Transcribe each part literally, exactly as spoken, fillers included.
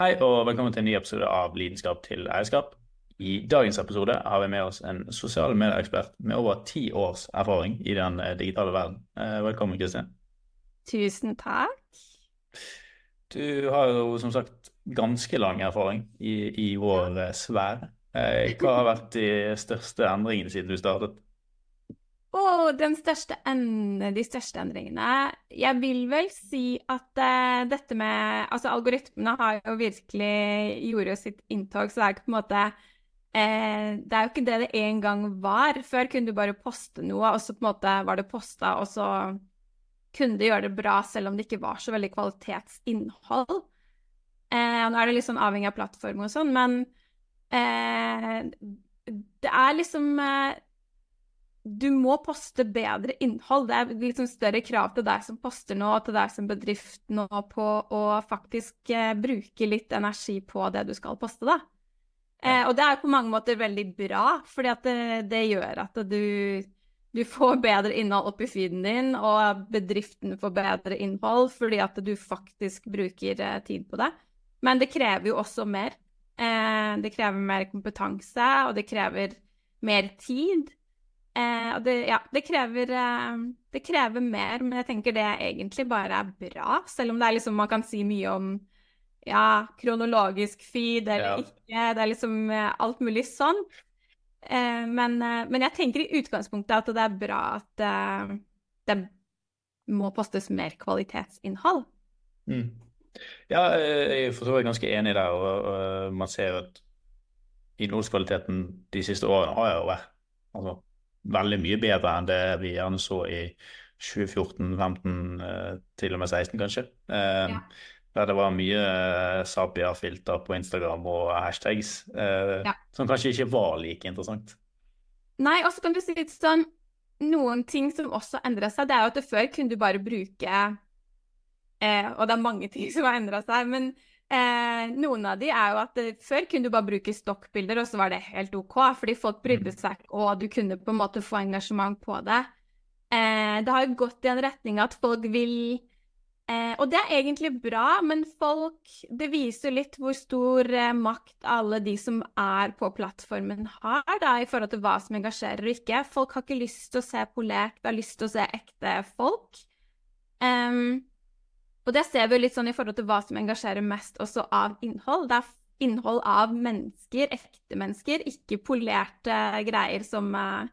Hei og velkommen til en ny episode av Lidenskap til eierskap. I dagens episode har vi med oss en sosiale medieekspert med over ti års erfaring i den eh, digitale verden. Eh, Velkommen, Kristin. Tusen takk. Du har jo som sagt ganske lang erfaring i, i vår eh, sfære. Eh, Hva har vært de største endringene siden du startet? Og den største en, de største endringene, jeg vil vel si at eh, dette med, altså algoritmene har jo virkelig gjort jo sitt inntog, så det er ikke på en måte, eh, det er jo ikke det det en gang var. Før kunne du bare poste noe, og så på en måte var det postet, og så kunne du gjøre det bra, selv om det ikke var så veldig kvalitetsinnhold. Eh, og nå er det litt sånn avhengig av plattform og sånn, men eh, det er liksom... Eh, Du må poste bedre innhold. Det er litt sånn større krav til deg som poster nå, og til deg som bedrift nå, på å faktisk eh, bruke litt energi på det du skal poste, da. Eh, og det er på mange måter veldig bra, fordi at det, det gjør at du, du får bedre innhold opp i feeden din, og bedriften får bedre innhold, fordi at du faktisk bruker eh, tid på det. Men det krever jo også mer. Eh, det krever mer kompetanse, og det krever mer tid. Eh, og det, ja, det krever, eh, det krever mer, men jeg tenker det egentlig bare er bra, selv om det er liksom, man kan si mye om ja, kronologisk feed eller Ja. ikke, det er liksom eh, alt mulig sånn. Eh, men, eh, men jeg tenker i utgangspunktet at det er bra at eh, det må postes mer kvalitetsinnhold. Mm. Ja, eh, jeg er for så vidt ganske enig der, og, og man ser jo at innholdskvaliteten de siste årene har jo vært altså, veldig mye bedre enn det vi gjerne så i tjue fjorten, femten, eh, til og med seksten kanskje. Eh, Ja. Der det var mye eh, Sapia-filter på Instagram og hashtags, eh, Ja. som kanskje ikke var like interessant. Nei, og så kan du si litt sånn, noen ting som også endret seg, det er jo at det før kunne du bare bruke, eh, og det er mange ting som har endret seg, men Eh, noen av de er jo at eh, før kunne du bare bruke stokkbilder, og så var det helt ok, fordi folk brydde seg, og du kunne på en måte få engasjement på det. Eh, det har jo gått i en retning at folk vil, eh, og det er egentlig bra, men folk, det viser litt hvor stor eh, makt alle de som er på plattformen har, da, i forhold til hva som engasjerer og ikke. Folk har ikke lyst til å se polert, de har lyst til å se ekte folk. Um, Og det ser vi jo litt sånn i forhold til hva som engasjerer mest også av innhold. Det er innhold av mennesker, ekte mennesker, ikke polerte greier som, uh,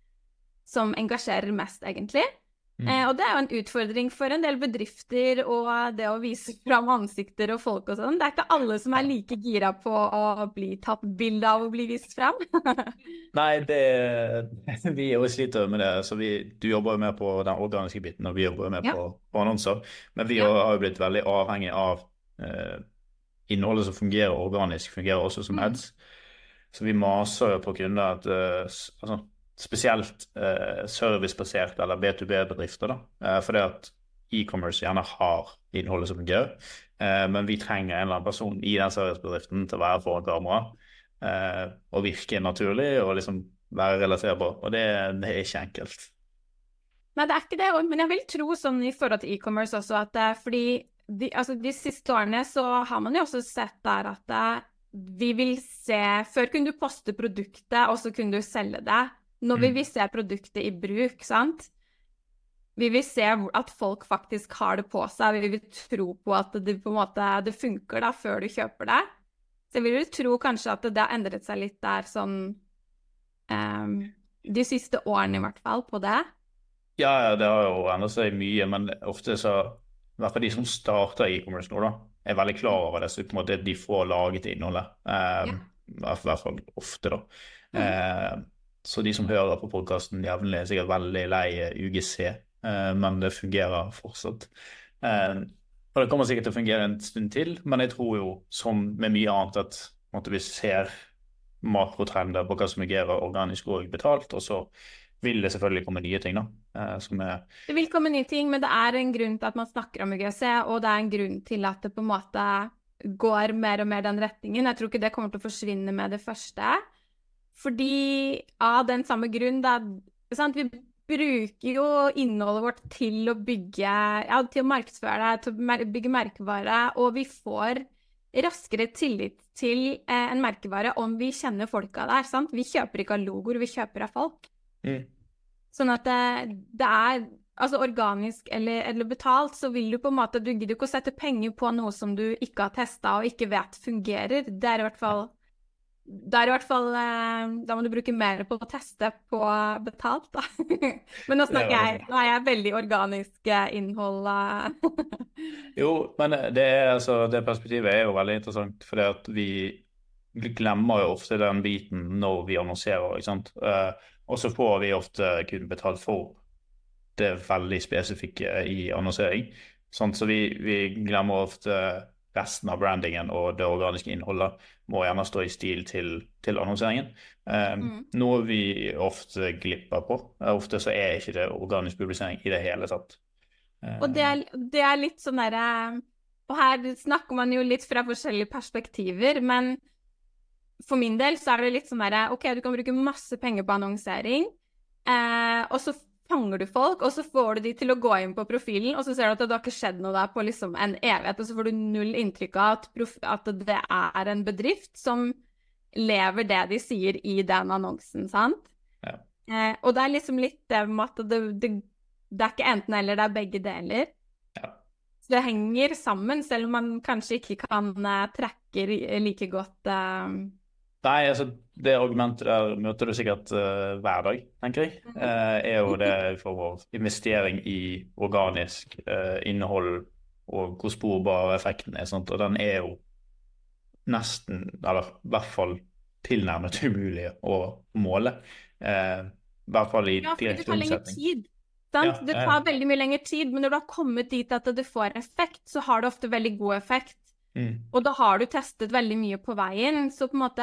som engasjerer mest, egentlig. Mm. Eh, og det er jo en utfordring for en del bedrifter, og det å vise fram ansikter og folk og sånn. Det er ikke alle som er like gira på å bli tatt bilde av og bli vist fram. Nei, det, vi er jo sliter med det. Så vi, du jobber jo med på den organiske biten, og vi jobber jo med Ja. på, på annonser. Men vi Ja. har jo blitt veldig avhengig av eh, innholdet som fungerer organisk, fungerer også som Mm. ads. Så vi maser jo på kunder at eh, s- altså, spesielt eh, servicebasert eller B to B-bedrifter, da. Eh, fordi at e-commerce gjerne har innholdet som fungerer. Eh, men vi trenger en eller annen person i den servicebedriften til å være foran kamera. Eh, og virke naturlig og liksom være relaterbar, og det, det er ikke enkelt. Nei, det er ikke det, men jeg vil tro sånn i forhold til e-commerce også, at det er fordi de, altså de siste årene så har man jo også sett der at det, vi vil se, før kunne du poste produktet, og så kunne du selge det. Nå vil vi se produktet i bruk, sant? Vi vil se at folk faktisk har det på seg, vi vil tro på at det på en måte, det funker da, før du kjøper det. Så jeg vil jo tro kanskje at det har endret seg litt der sånn um, de siste årene i hvert fall på det. Ja, ja, det har jo endret seg mye, men ofte så, i hvert fall de som starter e-commerce nå da, er veldig klar over det, så på en måte de får laget innholdet. Um, Ja. I hvert fall ofte da. Mm. Uh, så de som hører på podcasten jevnlig er sikkert veldig lei U G C, uh, men det fungerer fortsatt. Uh, og det kommer sikkert til å fungere en stund til, men jeg tror jo, som med mye annet, at måtte vi ser makrotrender på hva som fungerer organisk og betalt, og så vil det selvfølgelig komme nye ting da. eh, som er... Det vil komme nye ting, men det er en grunn til at man snakker om U G C, og det er en grunn til at det på en måte går mer og mer den retningen. Jeg tror ikke det kommer til å forsvinne med det første. Fordi av den samme grunn, da, sant? Vi bruker jo innholdet vårt til å bygge, ja, til å markedsføre det, til å bygge merkevare, og vi får raskere tillit til eh, en merkevare om vi kjenner folka der, sant? Vi kjøper ikke av logoer, vi kjøper av folk. Mm. Sånn at det, det er, altså organisk eller, eller betalt, så vil du på en måte, du gidder ikke å sette penger på noe som du ikke har testet og ikke vet fungerer. Det er i hvert fall, det er i hvert fall, eh, da må du bruke mer på å teste på betalt, da. Men nå snakker jeg, nå er jeg veldig organisk eh, innhold. eh. Jo, men det, er, altså, det perspektivet er jo veldig interessant, fordi at vi glemmer jo ofte den biten når vi annonserer, ikke sant? Uh, og så får vi ofte kun betalt for det veldig spesifikke i annonsering. Sånn, så vi, vi glemmer ofte resten av brandingen og det organiske innholdet må gjerne stå i stil til, til annonseringen. Um, mm. Noe vi ofte glipper på. Ofte så er ikke det organisk publisering i det hele tatt. Og det er, det er litt sånn der, og her snakker man jo litt fra forskjellige perspektiver, men for min del så er det litt sånn der, ok, du kan bruke masse penger på annonsering, eh, og så fanger du folk, og så får du de til å gå inn på profilen, og så ser du at det har ikke skjedd noe der på liksom en evighet, og så får du null inntrykk av at, prof, at det er en bedrift som lever det de sier i den annonsen, sant? Ja. Eh, og det er liksom litt det med at det, det Det er ikke enten eller, det er begge deler. Ja. Så det henger sammen, selv om man kanskje ikke kan uh, trekke like godt. Uh... Nei, altså det argumentet der møter du sikkert uh, hver dag, tenker jeg. Uh, er jo det for vår investering i organisk uh, innhold og hvor sporbar effekten er. Sant? Og den er jo nesten, eller i hvert fall tilnærmet umulig å måle. Uh, I hvert fall i ja, direkte omsetning. Ja, det tar veldig mye lengre tid, men når du har kommet dit at det får effekt, så har det ofte veldig god effekt. Mm. Og da har du testet veldig mye på veien, så på en måte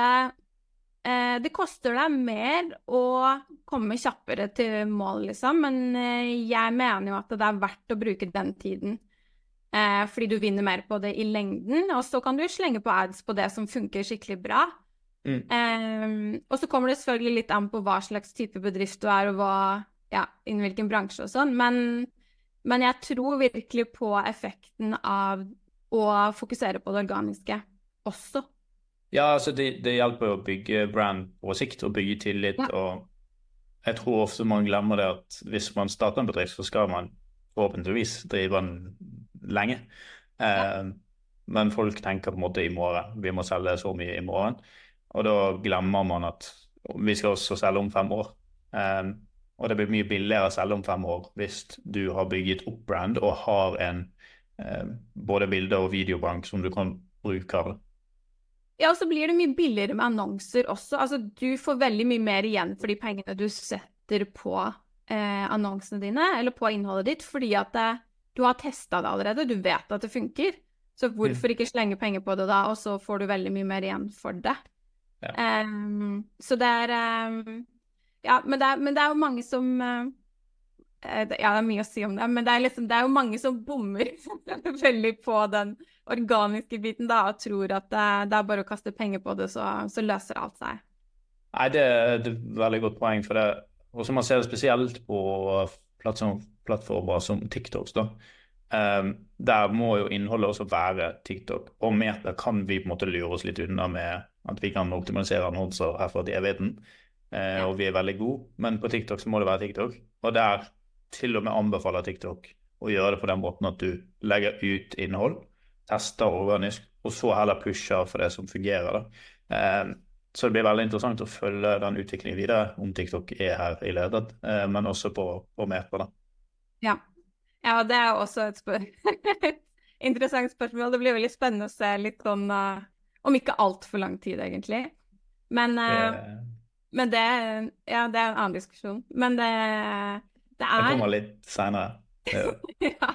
eh, det koster deg mer å komme kjappere til mål, liksom, men eh, jeg mener jo at det er verdt å bruke den tiden, eh, fordi du vinner mer på det i lengden, og så kan du slenge på ads på det som funker skikkelig bra. Mm. Eh, og så kommer det selvfølgelig litt an på hva slags type bedrift du er, og hva ja, innen hvilken bransje og sånn, men, men jeg tror virkelig på effekten av å fokusere på det organiske også. Ja, altså det, det hjelper å bygge brand på sikt og bygge tillit, ja. Og jeg tror ofte man glemmer det at hvis man starter en bedrift, så skal man forhåpentligvis drive den lenge. Ja. Eh, men folk tenker på en måte i morgen, vi må selge så mye i morgen, og da glemmer man at vi skal også selge om fem år. Eh, Og det blir mye billigere selv om fem år hvis du har bygget opp brand og har en eh, både bilde- og videobank som du kan bruke av det. Ja, og så blir det mye billigere med annonser også. Altså, du får veldig mye mer igjen for de pengene du setter på eh, annonsene dine, eller på innholdet ditt, fordi at det, du har testet det allerede, du vet at det funker. Så hvorfor ikke slenge penger på det da, og så får du veldig mye mer igjen for det. Ja. Um, så det er... Um, Ja, men det, er, men det er jo mange som uh, ja, det er mye å si om det, men det er, liksom, det er jo mange som bommer veldig på den organiske biten da, og tror at det, det er bare å kaste penger på det, så, så løser alt seg. Nei, det, det er et veldig godt poeng for det. Og så man ser det spesielt på plattformer som TikToks da. Um, der må jo innholdet også være TikTok, og med det kan vi på en måte lure oss litt unna med at vi kan optimalisere annonser herfra til evigheten. Eh, og vi er veldig gode, men på TikTok så må det være TikTok, og der til og med anbefaler TikTok å gjøre det på den måten at du legger ut innhold, tester organisk, og så heller pusher for det som fungerer da. Eh, så det blir veldig interessant å følge den utviklingen videre, om TikTok er her i ledet, eh, men også på, på Meta da. Ja. Ja, det er også et spør interessant spørsmål. Det blir veldig spennende å se litt sånn, uh, om ikke alt for lang tid egentlig, men uh, det... Men det, ja, det er en annen diskusjon. Men det, det er... Det kommer litt senere. Ja.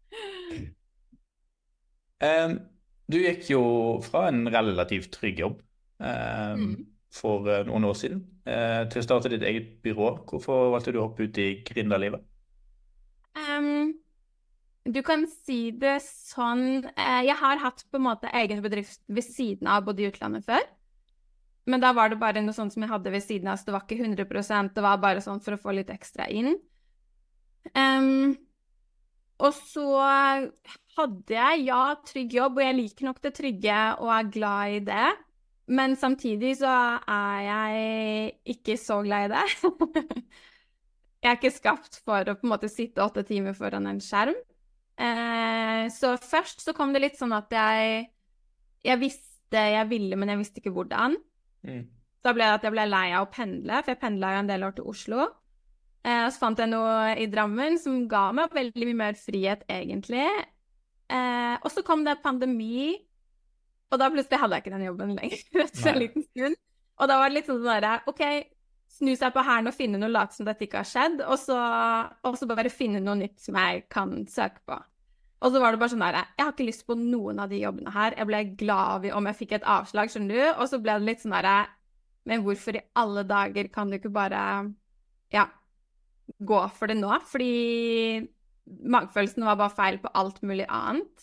Um, du gikk jo fra en relativt trygg jobb um, mm. for uh, noen år siden uh, til å starte ditt eget byrå. Hvorfor valgte du å hoppe ut i gründerlivet? Um, du kan si det sånn... Uh, jeg har hatt på en måte egen bedrift ved siden av både i utlandet før. Men da var det bare noe sånt som jeg hadde ved siden av, så det var ikke hundre prosent, det var bare sånn for å få litt ekstra inn. Um, og så hadde jeg, ja, trygg jobb, og jeg liker nok det trygge og er glad i det. Men samtidig så er jeg ikke så glad i det. Jeg er ikke skapt for å på en måte sitte åtte timer foran en skjerm. Eh, så først så kom det litt sånn at jeg, jeg visste jeg ville, men jeg visste ikke hvordan. Mm. Da ble det at jeg ble lei av å pendle, for jeg pendlet jo en del år til Oslo. Eh, så fant jeg noe i Drammen som ga meg veldig mye mer frihet, egentlig. Eh, og så kom det pandemi, og da plutselig hadde jeg ikke den jobben lenger, rett for en liten stund. Og da var det litt sånn der, ok, snu seg på hælen og finne noe lat som dette ikke har skjedd, og så, og så bare finne noe nytt som jeg kan søke på. Og så var det bare sånn der, jeg har ikke lyst på noen av de jobbene her. Jeg ble glad om jeg fikk et avslag, skjønner du? Og så ble det litt sånn der, men hvorfor i alle dager kan du ikke bare, ja, gå for det nå? Fordi magefølelsen var bare feil på alt mulig annet.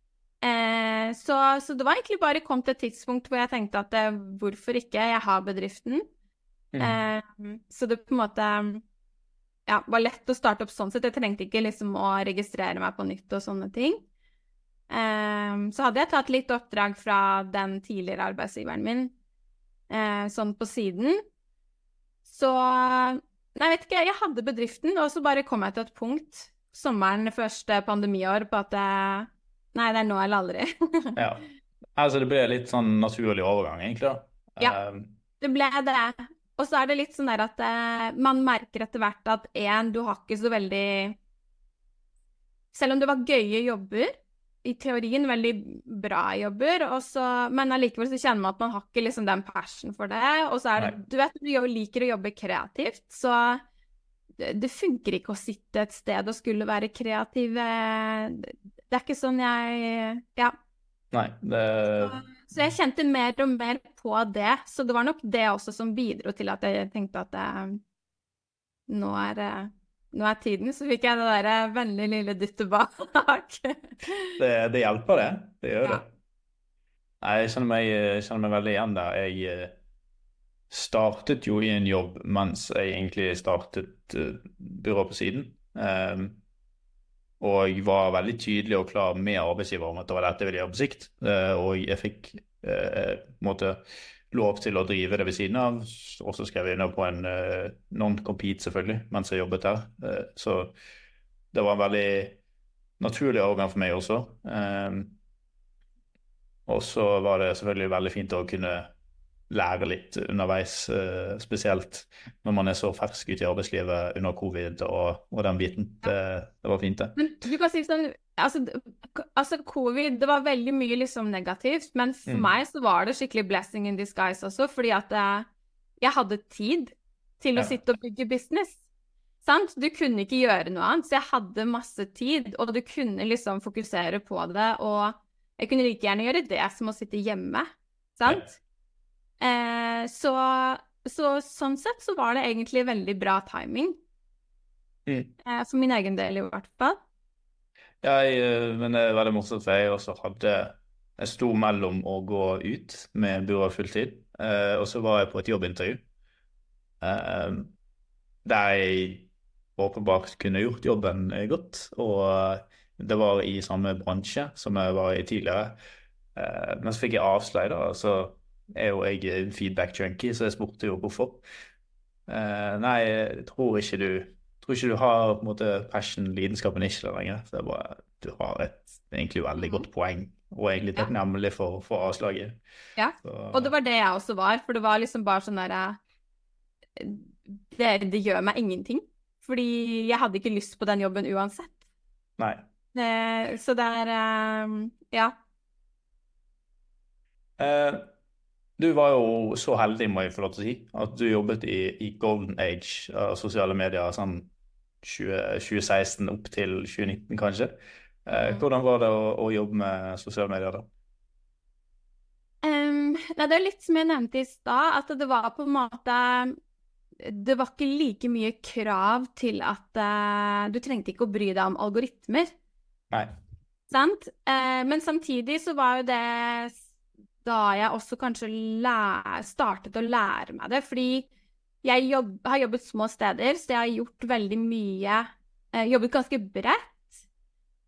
Eh, så, så det var egentlig bare kom til et tidspunkt hvor jeg tenkte at eh, hvorfor ikke, jeg har bedriften. Mm. Eh, så det på en måte ja, var lett å starte opp sånn sett. Jeg trengte ikke liksom å registrere meg på nytt og sånne ting. Eh, så hadde jeg tatt litt oppdrag fra den tidligere arbeidsgiveren min, eh, sånn på siden. Så, nei, jeg vet ikke, jeg hadde bedriften, og så bare kom jeg til et punkt, sommeren første pandemiår, på at jeg, nei, det er nå eller aldri. Ja, altså det ble litt sånn naturlig overgang, egentlig da. Ja, det ble det. Og så er det litt sånn der at eh, man merker etter hvert at en, du har ikke så veldig, selv om det var gøye jobber, i teorien veldig bra jobber, og så, men allikevel så kjenner man at man har ikke liksom den passion for det, og så er det, Nei. Du vet, du liker å jobbe kreativt, så det, det funker ikke å sitte et sted og skulle være kreativ. Det er ikke sånn jeg, ja. Nei, det... Så, så jeg kjente mer og mer på det, så det var nok det også som bidro til at jeg tenkte at det, nå er det, nå er tiden, så fikk jeg det der veldig lille dyttet bak. det, det hjelper det, det gjør det. Ja. Nei, jeg kjenner, meg, jeg kjenner meg veldig igjen der. Jeg startet jo i en jobb mens jeg egentlig startet uh, byrå på siden. Um, og jeg var veldig tydelig og klar med arbeidsgiver om at det var dette jeg ville gjøre på sikt. Uh, og jeg fikk uh, måte, lov til å drive det ved siden av, og så skrev jeg under på en uh, non-compete selvfølgelig, mens jeg jobbet der. Uh, så det var en veldig naturlig overgang for meg også. Um, og så var det selvfølgelig veldig fint å kunne lære litt underveis, uh, spesielt når man er så fersk ut i arbeidslivet under covid og, og den biten. Det, det var fint det. Men du kan si sånn, altså, altså covid, det var veldig mye liksom negativt, men for mm. meg så var det skikkelig blessing in disguise også, fordi at uh, jeg hadde tid til å ja. sitte og bygge business. Sant? Du kunne ikke gjøre noe annet, så jeg hadde masse tid, og du kunne liksom fokusere på det, og jeg kunne like gjerne gjøre det som å sitte hjemme, sant? Ja. Eh, så, så sånn sett så var det egentlig veldig bra timing. Mm. Eh, for min egen del i hvert fall. Ja, jeg, men det er veldig morsomt, for jeg også hadde en stor mellom å gå ut med byrå fulltid, eh, og så var jeg på et jobbintervju, eh, der jeg åpenbart kunne gjort jobben godt, og det var i samme bransje som jeg var i tidligere. Eh, men så fikk jeg avslag da, så er jo jeg en feedback-junkie, så jeg spurte jo hvorfor. Uh, nei, jeg tror ikke du, tror ikke du har på en måte passion, lidenskapen ikke der lenger. Så det er bare, du har et egentlig veldig godt poeng, og egentlig takknemlig for, for avslaget. Ja, så, og det var det jeg også var, for det var liksom bare sånn der, det, det gjør meg ingenting. Fordi jeg hadde ikke lyst på den jobben uansett. Nei. Uh, så det er, uh, ja. Uh, Du var jo så heldig, må jeg få lov til å si, at du jobbet i, i golden age av sosiale medier, sånn tjue seksten opp til tjue nitten kanskje. Eh, hvordan var det å, å jobbe med sosiale medier da? Um, det er litt som jeg nevnte i stad, at det var på en måte, det var ikke like mye krav til at uh, du trengte ikke å bry deg om algoritmer. Nei. Sant? Uh, men samtidig så var jo det da jeg også kanskje læ- startet å lære meg det, fordi jeg jobb, har jobbet små steder, så jeg har gjort veldig mye, eh, jobbet ganske bredt,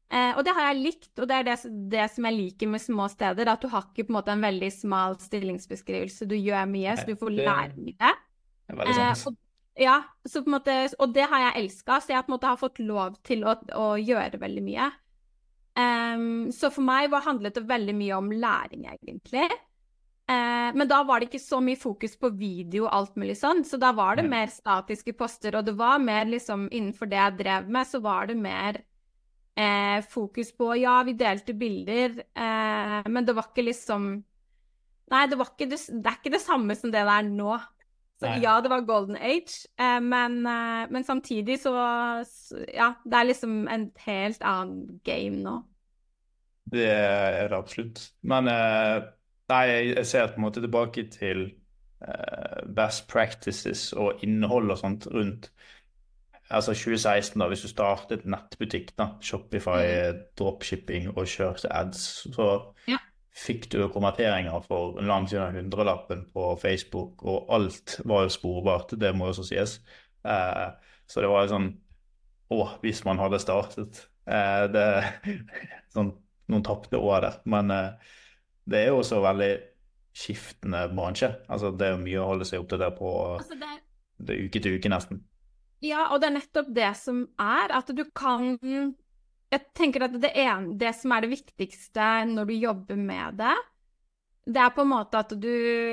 Eh, og det har jeg likt, og det er det, det som jeg liker med små steder, at du har ikke på en måte en veldig smal stillingsbeskrivelse. Du gjør mye, så du får det lære mye. er veldig Eh, sant. og, ja, så på en måte, og det har jeg elsket, så jeg på en måte har fått lov til å, å gjøre veldig mye. Um, så for meg var, handlet det veldig mye om læring, egentlig. Uh, men da var det ikke så mye fokus på video og alt mulig sånn, så da var det Nei. mer statiske poster, og det var mer liksom, innenfor det jeg drev med, så var det mer eh, fokus på, ja, vi delte bilder, eh, men det var ikke liksom, nei, det var ikke det, det er ikke det samme som det det er nå. Så Nei. ja, det var Golden Age, eh, men, eh, men samtidig så, så, ja, det er liksom en helt annen game nå. Det er det absolutt. Men eh, nei, jeg ser på en måte tilbake til eh, best practices og innhold og sånt rundt altså tjue seksten da, hvis du startet nettbutikk da, Shopify, Mm. dropshipping og kjørte ads, så Ja. fikk du konverteringer for langt under hundrelappen på Facebook, og alt var jo sporbart, det må jo også sies. Eh, så det var jo sånn, åh, hvis man hadde startet, eh, det, sånn, noen tappte år der, men eh, det er jo også veldig skiftende bransje. Altså, det er jo mye å holde seg oppdatert på, Altså det, det er uke til uke nesten. ja, og det er nettopp det som er, at du kan, jeg tenker at det, en, det som er det viktigste når du jobber med det, det er på en måte at du,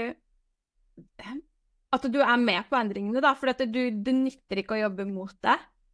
at du er med på endringene da, for at du, det nytter ikke å jobbe mot det.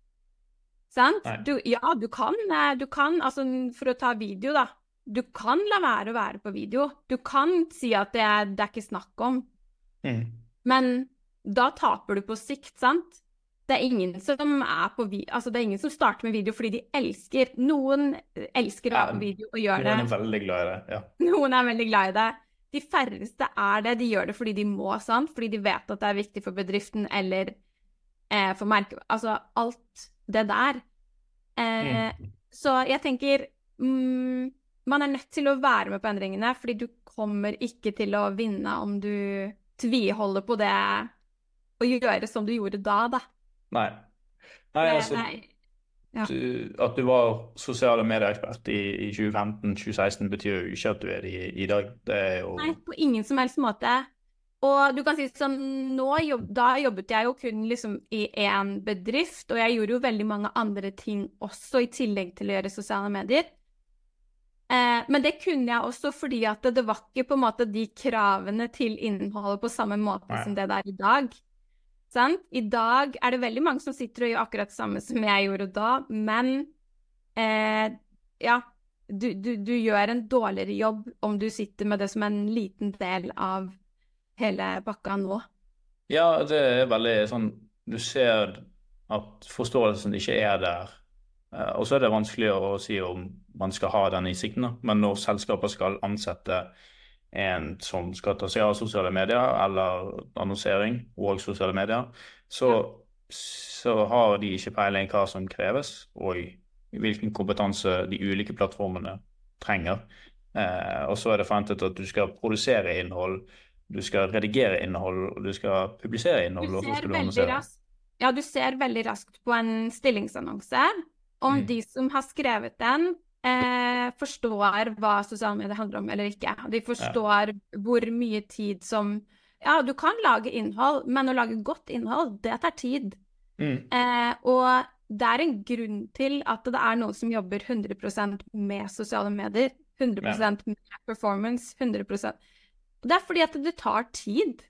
Sant? Nei. Du, ja, du kan, eh, du kan, altså for å ta video da, du kan la være å være på video. Du kan si at det er, det er ikke snakk om, Mm. men da taper du på sikt, sant? Det er ingen som er på video, altså det er ingen som starter med video fordi de elsker, noen elsker å Ja, være på video og gjør Noen det. er veldig glad i det, ja. Noen er veldig glad i det. De færreste er det, de gjør det fordi de må, sant? Fordi de vet at det er viktig for bedriften, eller eh, for merke, altså alt det der. Eh, Mm. Så jeg tenker, mm, man er nødt til å være med på endringene, fordi du kommer ikke til å vinne om du tviholder på det og gjøre som du gjorde da, da. Nei. Nei, Det- altså, nei. Ja. du, at du var sosiale medieekspert i, i tjue femten tjue seksten betyr jo ikke at du er det i, i dag. Det er jo Nei, på ingen som helst måte. Og du kan si sånn, nå jobb, da jobbet jeg jo kun liksom i en bedrift, og jeg gjorde jo veldig mange andre ting også i tillegg til å gjøre sosiale medier. Eh, men det kunne jeg også fordi at det, det var ikke på en måte de kravene til innholdet på samme måte Nei. som det det er i dag. Sant? I dag er det veldig mange som sitter og gjør akkurat det samme som jeg gjorde da, men eh, ja, du, du, du gjør en dårligere jobb om du sitter med det som en liten del av hele pakka nå. Ja, det er veldig sånn Du ser at forståelsen ikke er der. Eh, Og så er det vanskelig å si om man skal ha den innsikten, da. Men når selskaper skal ansette en som skal ta seg av sosiale medier, eller annonsering og sosiale medier, så, så har de ikke peiling hva som kreves, og hvilken kompetanse de ulike plattformene trenger. Eh, og så er det forventet at du skal produsere innhold, du skal redigere innhold, og du skal publisere innhold, Du og så ser skal du veldig annonsere. raskt, ja, du ser veldig raskt på en stillingsannonse om Mm. de som har skrevet den, eh, forstår hva sosiale medier handler om eller ikke. De forstår hvor mye tid som, ja, du kan lage innhold, men å lage godt innhold, det tar tid. Mm. Eh, og det er en grunn til at det er noen som jobber hundre prosent med sosiale medier, hundre prosent med performance, hundre prosent. Og det er fordi at det tar tid.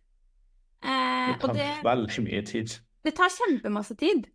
Eh, Det tar og det, veldig mye tid. det tar kjempemasse tid.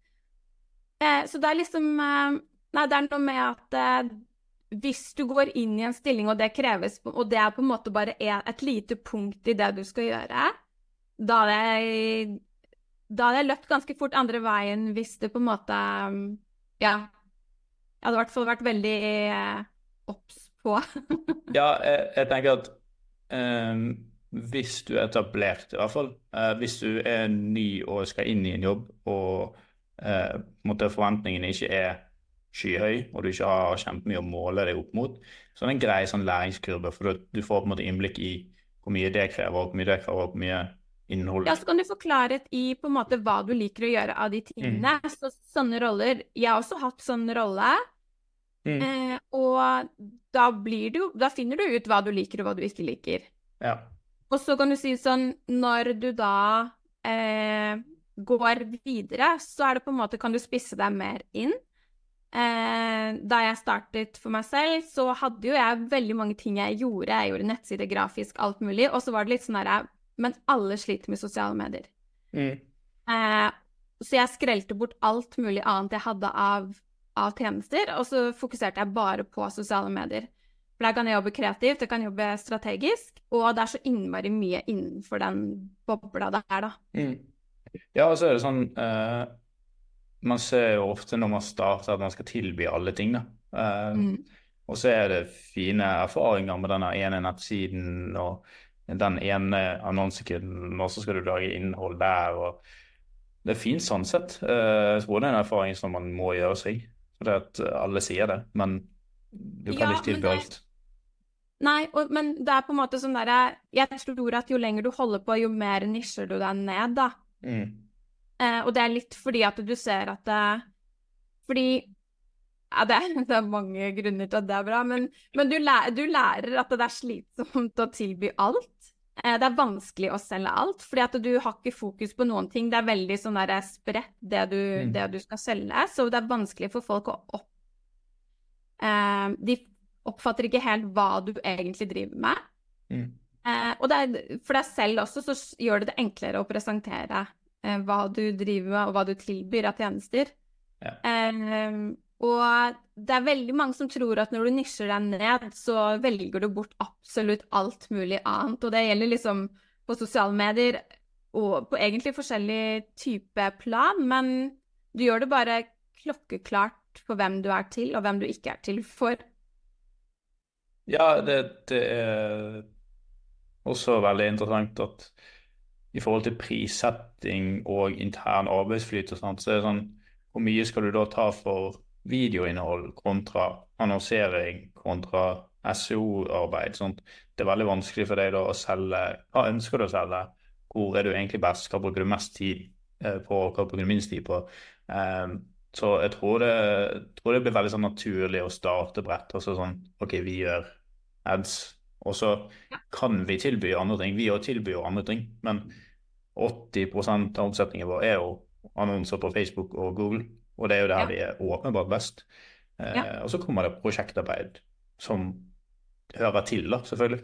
Eh, så det er liksom eh, Nei, det er noe med at eh, hvis du går inn i en stilling, og det kreves, og det er på en måte bare et, et lite punkt i det du skal gjøre, da hadde jeg, da hadde jeg løpt ganske fort andre veien hvis det på en måte Ja. Jeg hadde i hvert fall vært veldig eh, obs på. Ja, jeg, jeg tenker at eh, hvis du er etablert, i hvert fall, eh, hvis du er ny og skal inn i en jobb, og eh, på en måte forventningene ikke er skyhøy, og du ikke har kjempemye å måle deg opp mot, så er det en grei sånn læringskurve, for du, du får på en måte innblikk i hvor mye det krever, og hvor mye det krever, og hvor mye innhold. Ja, så kan du få klarhet i på en måte hva du liker å gjøre av de tingene. Så, sånne roller. Jeg har også hatt sånn rolle. Mm. Eh, og da blir du, da finner du ut hva du liker og hva du ikke liker. Ja. Og så kan du si sånn, når du da eh, går videre, så er det på en måte, kan du spisse deg mer inn. Eh, da jeg startet for meg selv, så hadde jo jeg veldig mange ting jeg gjorde. Jeg gjorde nettsider, grafisk, alt mulig. Og så var det litt sånn der, men alle sliter med sosiale medier. Mm. Eh, så jeg skrelte bort alt mulig annet jeg hadde av, av tjenester, og så fokuserte jeg bare på sosiale medier. For der kan jeg jobbe kreativt, jeg kan jobbe strategisk, og det er så innmari mye innenfor den bobla der, da. Mm. Ja, og så er det sånn, eh, man ser jo ofte når man starter at man skal tilby alle ting, da. Eh, Mm. Og så er det fine erfaringer med denne ene nettsiden og den ene annonsekunden, og så skal du lage innhold der, og det er fint sånn sett. Eh, jeg tror det er en erfaring som man må gjøre seg, for det at alle sier det, men du kan Ja, ikke tilby men det- alt. Nei, og, men det er på en måte sånn der, jeg tror at jo lenger du holder på, jo mer nisjer du deg ned, da. Mm. Eh, og det er litt fordi at du ser at det, fordi, ja, det er, det er mange grunner til at det er bra, men, men du, lærer, du lærer at det er slitsomt å tilby alt. Eh, det er vanskelig å selge alt, fordi at du har ikke fokus på noen ting. Det er veldig sånn der spredt, det du, Mm. det du skal selge, så det er vanskelig for folk å opp... Eh, de oppfatter ikke helt hva du egentlig driver med. Mm. Eh, og det er, for deg selv også, så s- gjør det det enklere å presentere eh, hva du driver med, og hva du tilbyr av tjenester. Ja. Eh, og det er veldig mange som tror at når du nisjer deg ned, så velger du bort absolutt alt mulig annet. Og det gjelder liksom på sosiale medier, og på egentlig forskjellig type plan, men du gjør det bare klokkeklart for hvem du er til, og hvem du ikke er til for. Ja, det, det er også veldig interessant at i forhold til prissetting og intern arbeidsflyt og sånt, så er det sånn, hvor mye skal du da ta for videoinnhold kontra annonsering kontra S E O-arbeid, sånt. Det er veldig vanskelig for deg da å selge, hva ønsker du å selge, hvor er du egentlig best, hva bruker du mest tid eh, på, hva bruker du minst tid på. Um, så jeg tror det, tror det blir veldig sånn naturlig å starte bredt, og så sånn, ok, vi gjør ads, og så kan vi tilby andre ting. Vi også tilbyr jo andre ting, men åtti prosent av omsetningen vår er jo annonser på Facebook og Google, og det er jo der Ja. vi er åpenbart best. Eh, Ja. Og så kommer det prosjektarbeid som hører til da, selvfølgelig.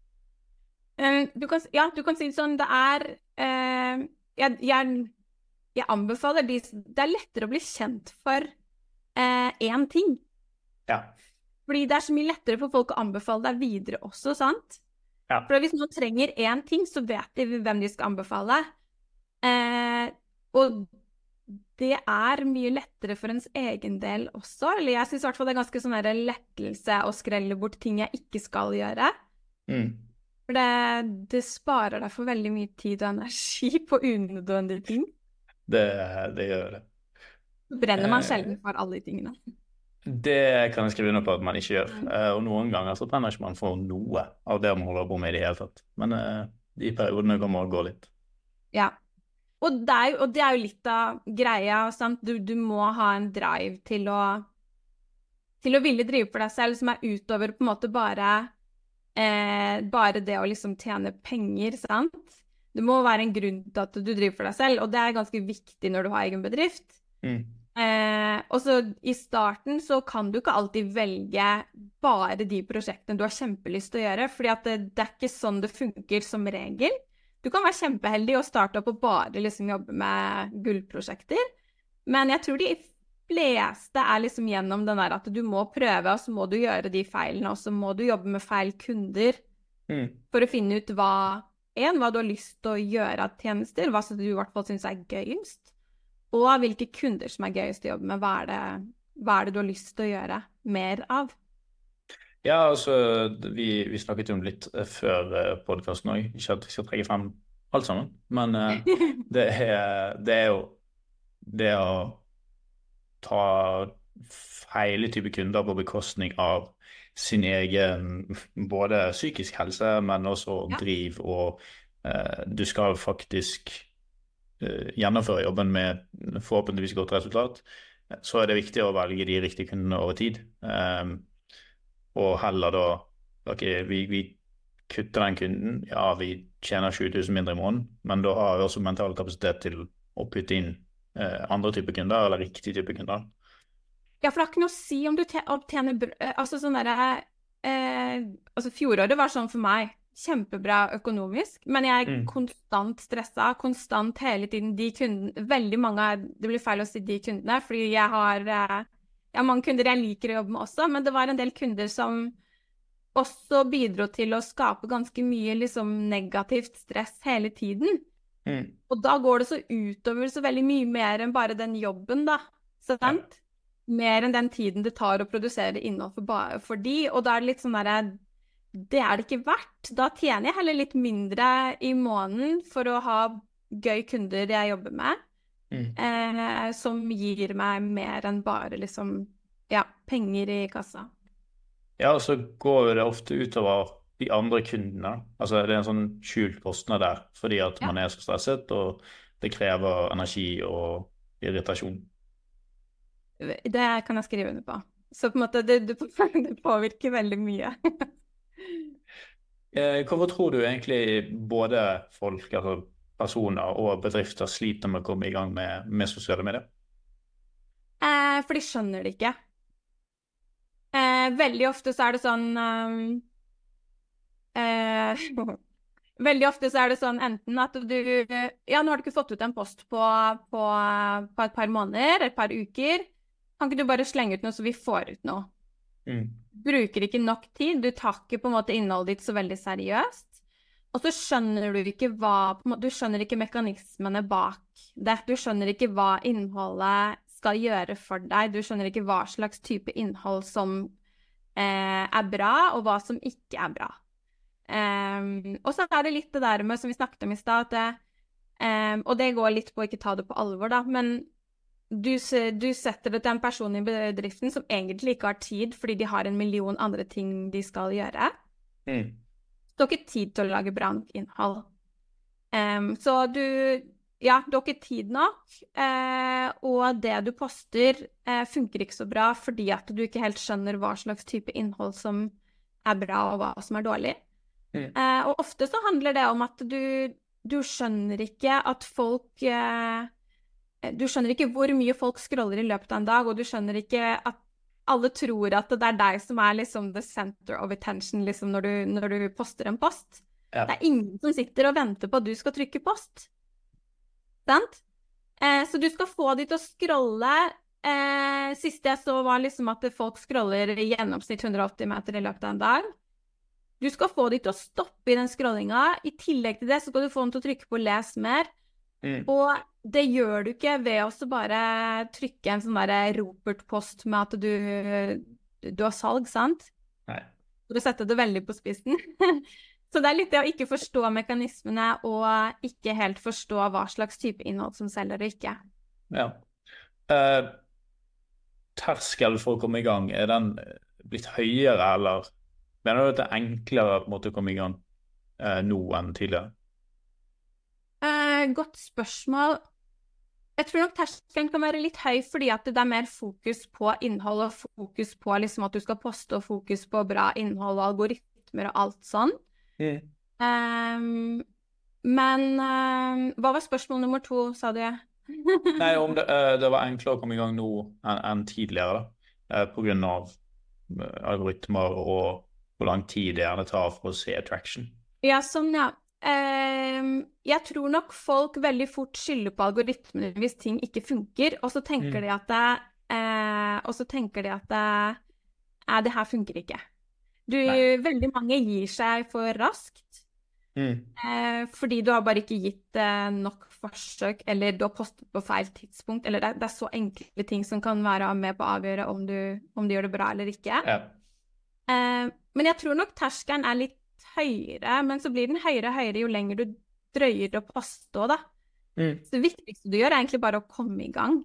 Eh, du kan, ja, du kan si det sånn, det er eh, jeg, jeg, jeg anbefaler de, det er lettere å bli kjent for én ting. Ja. Fordi det er så mye lettere for folk å anbefale deg videre også, sant? Ja. For hvis noen trenger én ting, så vet de hvem de skal anbefale. Eh, og det er mye lettere for ens egen del også. Eller jeg synes i hvert fall det er ganske sånn der lettelse å skrelle bort ting jeg ikke skal gjøre. Mm. For det, det sparer deg for veldig mye tid og energi på unødvendige ting. Det, det gjør det. Så brenner man Eh. sjelden for alle de tingene. Det kan jeg skrive under på at man ikke gjør. Eh, og noen ganger så brenner ikke man for noe av det man holder på med i det hele tatt. Men eh, de periodene kommer å gå litt. Ja. Og det er jo, og det er jo litt av greia, sant? Du, du må ha en drive til å, til å ville drive for deg selv, som er utover på en måte bare, eh, bare det å liksom tjene penger, sant? Det må være en grunn til at du driver for deg selv, og det er ganske viktig når du har egen bedrift. Mm. Eh, og så i starten så kan du ikke alltid velge bare de prosjektene du har kjempelyst til å gjøre, fordi at det, det er ikke sånn det funker som regel. Du kan være kjempeheldig og starte opp og bare liksom jobbe med gullprosjekter, men jeg tror de fleste er liksom gjennom den der at du må prøve, og så må du gjøre de feilene, og så må du jobbe med feil kunder Mm. for å finne ut hva, en, hva du har lyst til å gjøre av tjenester, hva som du i hvert fall synes er gøyest, og hvilke kunder som er gøyest å jobbe med, hva er det, hva er det du har lyst til å gjøre mer av? Ja, altså, vi, vi snakket jo om litt eh, før eh, podcasten også, ikke at vi skal trekke frem alt sammen, men eh, det, er, det er jo det å ta feile type kunder på bekostning av sin egen både psykisk helse, men også Ja. driv, og eh, du skal faktisk eh, gjennomføre jobben med forhåpentligvis godt resultat. så er det viktig å velge de riktige kundene over tid. Um, og heller da, ok, vi, vi kutter den kunden, ja, vi tjener tjue tusen mindre i måneden, men da har vi også mental kapasitet til å putte inn eh, andre typer kunder, eller riktig type kunder. Ja, for det har ikke noe å si om du tjener br- eh, altså sånn derre eh, altså fjoråret var sånn for meg kjempebra økonomisk, men jeg er Mm. konstant stresset, konstant hele tiden de kundene, veldig mange, av- det blir feil å si de kundene, fordi jeg har, eh, jeg har mange kunder jeg liker å jobbe med også, men det var en del kunder som også bidro til å skape ganske mye liksom negativt stress hele tiden. Mm. Og da går det så utover så veldig mye mer enn bare den jobben da, sant? Mer enn den tiden det tar å produsere innhold for, ba- for de, og da er det litt sånn der, det er det ikke verdt. Da tjener jeg heller litt mindre i måneden for å ha gøy kunder jeg jobber med, Mm. eh, som gir meg mer enn bare liksom, ja, penger i kassa. Ja, og så går jo det ofte utover de andre kundene. Altså det er en sånn skjult kostnad der, fordi at Ja. man er så stresset, og det krever energi og irritasjon. Det kan jeg skrive under på. Så på en måte, det, det, det påvirker veldig mye. Eh, hvorfor tror du egentlig både folk, altså personer og bedrifter sliter med å komme i gang med, med sosiale medier? Eh, for de skjønner det ikke. Eh, veldig ofte så er det sånn um, eh, Veldig ofte så er det sånn enten at du Ja, nå har du ikke fått ut en post på, på, på et par måneder, et par uker. Kan ikke du bare slenge ut noe, så vi får ut noe? Mm. Bruker ikke nok tid. Du tar ikke på en måte innholdet ditt så veldig seriøst. Og så skjønner du ikke hva på en måte, Du skjønner ikke mekanismene bak det. Du skjønner ikke hva innholdet skal gjøre for deg. Du skjønner ikke hva slags type innhold som eh, er bra, og hva som ikke er bra. Um, og så er det litt det der med, som vi snakket om i stad, at det, um, og det går litt på å ikke ta det på alvor, da, men du, se- du setter det til en person i bedriften som egentlig ikke har tid, fordi de har en million andre ting de skal gjøre. Mm. Du har ikke tid til å lage bra nok innhold. Um, så du Ja, du har ikke tid nok, eh, og det du poster eh, funker ikke så bra fordi at du ikke helt skjønner hva slags type innhold som er bra, og hva som er dårlig. Mm. Eh, og ofte så handler det om at du, du skjønner ikke at folk eh, Du skjønner ikke hvor mye folk scroller i løpet av en dag, og du skjønner ikke at alle tror at det er deg som er liksom the center of attention liksom når, du, når du poster en post. Ja. Det er ingen som sitter og venter på at du skal trykke post. Sant? Eh, så du skal få de til å scrolle. Eh, siste jeg så var liksom at folk scroller i gjennomsnitt hundre og åtti meter i løpet av en dag. Du skal få de til å stoppe i den scrollinga. I tillegg til det så skal du få dem til å trykke på les mer. Mm. Og det gjør du ikke ved å så bare trykke en sånn der Robert-post med at du, du har salg, sant? Nei. For å sette det veldig på spissen. Så det er litt det å ikke forstå mekanismene og ikke helt forstå hva slags type innhold som selger og ikke. Ja. Eh, terskel for å komme i gang, er den blitt høyere, eller mener du at det er enklere på en måte å komme i gang eh, nå enn tidligere? Eh, godt spørsmål. Jeg tror nok terskelen kan være litt høy fordi at det er mer fokus på innhold og fokus på liksom at du skal poste og fokus på bra innhold og algoritmer og alt sånn. Mm. Um, men um, hva var spørsmål nummer to, sa du? Nei, om det, eh, det var enklere å komme i gang nå enn, enn tidligere, da. Eh, på grunn av eh, algoritmer og hvor lang tid det gjerne tar for å se attraction. Ja, sånn, ja. Um, jeg tror nok folk veldig fort skylder på algoritmene hvis ting ikke funker, og så tenker Mm. de at det, eh, og så tenker de at det, eh, det her funker ikke. Du, Nei. veldig mange gir seg for raskt, Mm. eh, fordi du har bare ikke gitt eh, nok forsøk, eller du har postet på feil tidspunkt, eller det, det er så enkle ting som kan være med på å avgjøre om du, om du gjør det bra eller ikke. Ja. Eh, men jeg tror nok terskelen er litt høyere, men så blir den høyere og høyere jo lenger du drøyer å poste også, da. Mm. Så det viktigste du gjør er egentlig bare å komme i gang.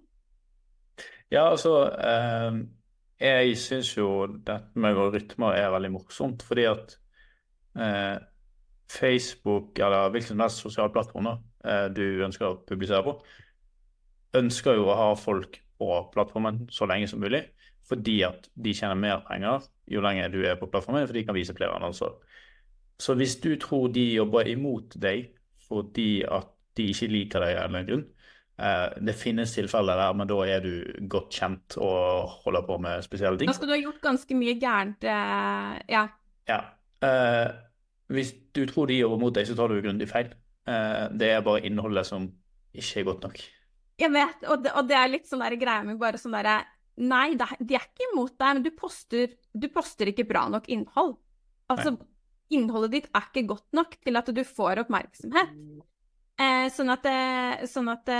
Ja, altså eh, jeg synes jo dette med algoritmer er veldig morsomt, fordi at eh, Facebook, eller hvilken som helst sosiale plattformer eh, du ønsker å publisere på, ønsker jo å ha folk på plattformen så lenge som mulig, fordi at de tjener mer penger jo lenger du er på plattformen, for de kan vise flere annonser. Så hvis du tror de jobber imot deg fordi at de ikke liker deg av en grunn, eh, det finnes tilfeller der, men da er du godt kjent og holder på med spesielle ting. Da skal du ha gjort ganske mye gærent, eh, ja. Ja. Eh, hvis du tror de jobber mot deg, så tar du grundig feil. Eh, det er bare innholdet som ikke er godt nok. Jeg vet, og det, og det er litt sånn der greie med bare sånn der, nei, det, de er ikke imot deg, men du poster, du poster ikke bra nok innhold. Altså, nei. Innholdet ditt er ikke godt nok til at du får oppmerksomhet. Eh, sånn at, sånn at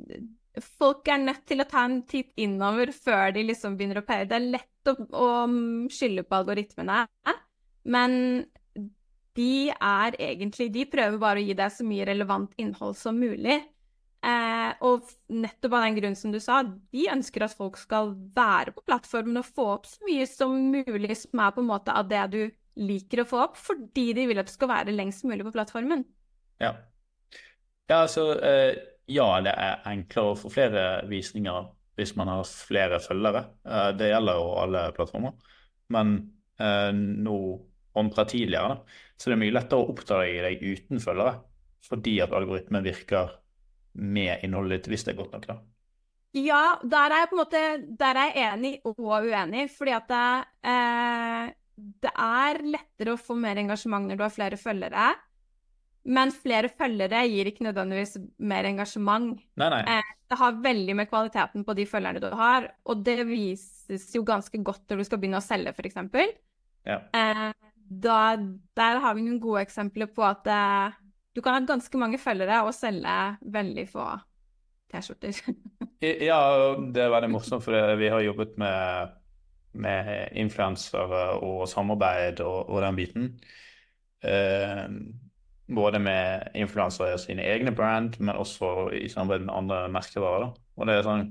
folk er nødt til å ta en titt innover før de liksom begynner å pære. Det er lett å, å skylde på algoritmene, men de er egentlig, de prøver bare å gi deg så mye relevant innhold som mulig. Eh, og nettopp av den grunnen som du sa, de ønsker at folk skal være på plattformen og få opp så mye som mulig som er på en måte av det du liker å få opp, fordi de vil at det skal være lengst mulig på plattformen. Ja, ja altså, eh, ja, det er enklere å få flere visninger hvis man har flere følgere. Eh, det gjelder jo alle plattformer. Men eh, nå kontra tidligere, da, så det er mye lettere å oppdage deg uten følgere, fordi at algoritmen virker med innholdet ditt hvis det er godt nok, da. Ja, der er jeg på en måte, der er jeg enig og uenig, fordi at det, eh, det er lettere å få mer engasjement når du har flere følgere, men flere følgere gir ikke nødvendigvis mer engasjement. Nei, nei. Eh, det har veldig med kvaliteten på de følgerne du har, og det vises jo ganske godt når du skal begynne å selge, for eksempel. Ja. Eh, da, der har vi noen gode eksempler på at eh, du kan ha ganske mange følgere og selge veldig få t-skjorter. Ja, det er veldig morsomt, for vi har jobbet med, med influensere og samarbeid og, og den biten. Eh, både med influensere i sine egne brand, men også i samarbeid med andre merkevarer. Og det er sånn,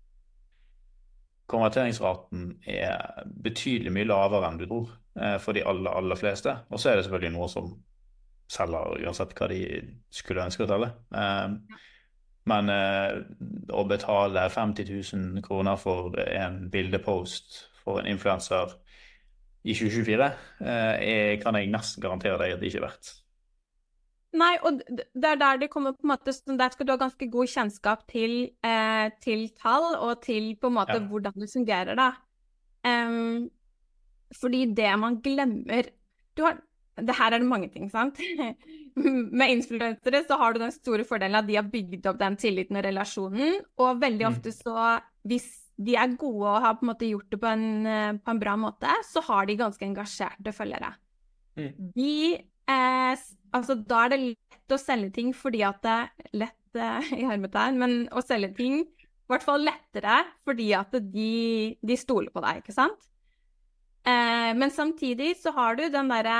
konverteringsraten er betydelig mye lavere enn du tror, eh, for de aller, aller fleste. Og så er det selvfølgelig noe som selger uansett hva de skulle ønske å selge. Eh, men eh, å betale femti tusen kroner for en bildepost for en influenser i tjue tjuefire, eh, er, kan jeg nesten garantere deg at det ikke er verdt. Nei, og det er der det kommer på en måte, der skal du ha ganske god kjennskap til, eh, til tall og til på en måte ja. Hvordan det fungerer da. Um, fordi det man glemmer, du har, det her er det mange ting, sant? Med influensere så har du den store fordelen at de har bygd opp den tilliten og relasjonen, og veldig ofte så, hvis de er gode og har på en måte gjort det på en, på en bra måte, så har de ganske engasjerte følgere. Mm. De Eh, altså, da er det lett å selge ting fordi at det er lett eh, i hermetegn, men å selge ting i hvert fall lettere fordi at de, de stoler på deg, ikke sant? Eh, men samtidig så har du den derre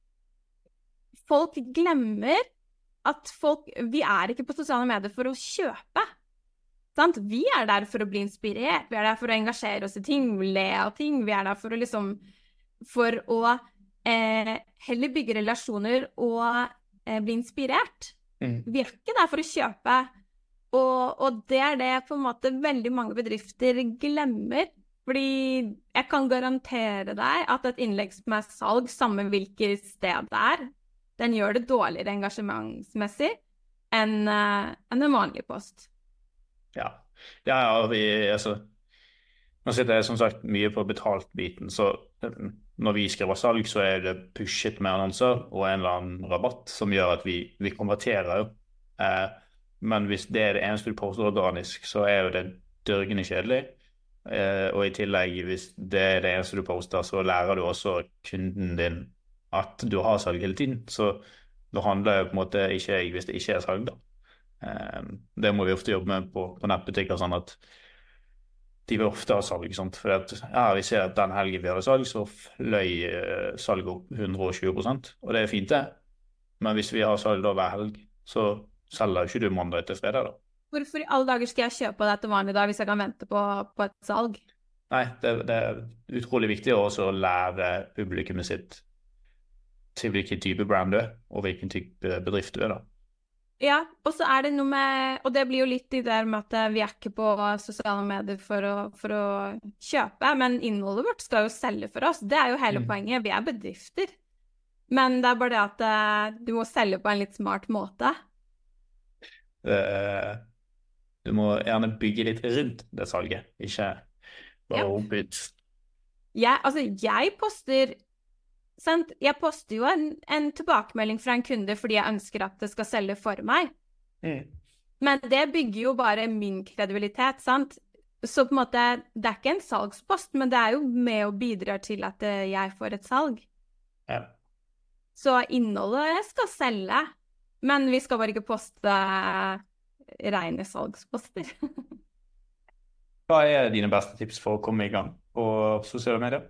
folk glemmer at folk, vi er ikke på sosiale medier for å kjøpe, sant? Vi er der for å bli inspirert, vi er der for å engasjere oss i ting, le av ting, vi er der for å liksom, for å Eh, heller bygge relasjoner og eh, bli inspirert. Mm. Vi er ikke der for å kjøpe, og, og det er det på en måte veldig mange bedrifter glemmer, fordi jeg kan garantere deg at et innlegg som er salg, samme hvilket sted det er, den gjør det dårligere engasjementsmessig enn, uh, enn en vanlig post. Ja, ja, ja vi, altså, nå sitter jeg som sagt mye på betalt biten, så når vi skriver salg, så er det pushet med annonser og en eller annen rabatt som gjør at vi, vi konverterer jo. Eh, men hvis det er det eneste du poster organisk, så er jo det dørgende kjedelig. Eh, og i tillegg, hvis det er det eneste du poster, så lærer du også kunden din at du har salg hele tiden. Så da handler jo på en måte ikke jeg hvis det ikke er salg da. Eh, det må vi ofte jobbe med på, på nettbutikker, sånn at de vil ofte ha salg, sant? For at, ja, vi ser at den helgen vi hadde salg, så fløy eh, salg opp hundre og tjue prosent, og det er fint det. Men hvis vi har salg da hver helg, så selger ikke du mandag til fredag da. Hvorfor i alle dager skal jeg kjøpe dette vanlig da, hvis jeg kan vente på, på et salg? Nei, det, det er utrolig viktig også å lære publikummet sitt til hvilken type brand du er, og hvilken type bedrift du er da. Ja, og så er det noe med, og det blir jo litt i det med at eh, vi er ikke på sosiale medier for å, for å kjøpe, men innholdet vårt skal jo selge for oss. Det er jo hele Mm. poenget. Vi er bedrifter. Men det er bare det at eh, du må selge på en litt smart måte. Eh, Du må gjerne bygge litt rundt det salget, ikke bare Ja. hoppe ut. Jeg, altså, jeg poster, sant? Jeg poster jo en, en tilbakemelding fra en kunde fordi jeg ønsker at det skal selge for meg. Mm. Men det bygger jo bare min kredibilitet, sant? Så på en måte, det er ikke en salgspost, men det er jo med og bidrar til at eh, jeg får et salg. Ja. Så innholdet skal selge, men vi skal bare ikke poste rene salgsposter. Hva er dine beste tips for å komme i gang på sosiale medier?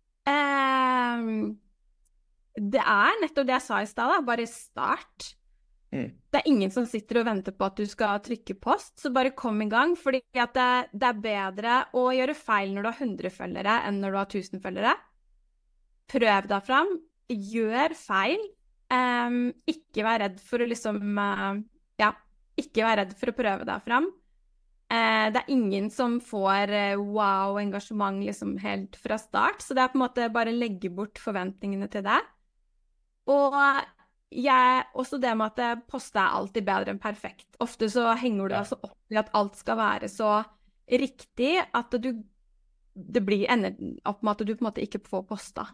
Ehm, det er nettopp det jeg sa i stad, da. Bare start. Mm. Det er ingen som sitter og venter på at du skal trykke post, så bare kom i gang. Fordi at det, det er bedre å gjøre feil når du har hundre følgere enn når du har tusen følgere. Prøv deg fram. Gjør feil. Ehm, ikke vær redd for å liksom eh, Ja, ikke vær redd for å prøve deg fram. Eh, det er ingen som får eh, wow-engasjement liksom helt fra start, så det er på en måte bare å legge bort forventningene til det. Og jeg, også det med at poste er alltid bedre enn perfekt. Ofte så henger du Ja. deg så opp i at alt skal være så riktig at du, det blir ender opp med at du på en måte ikke får posta.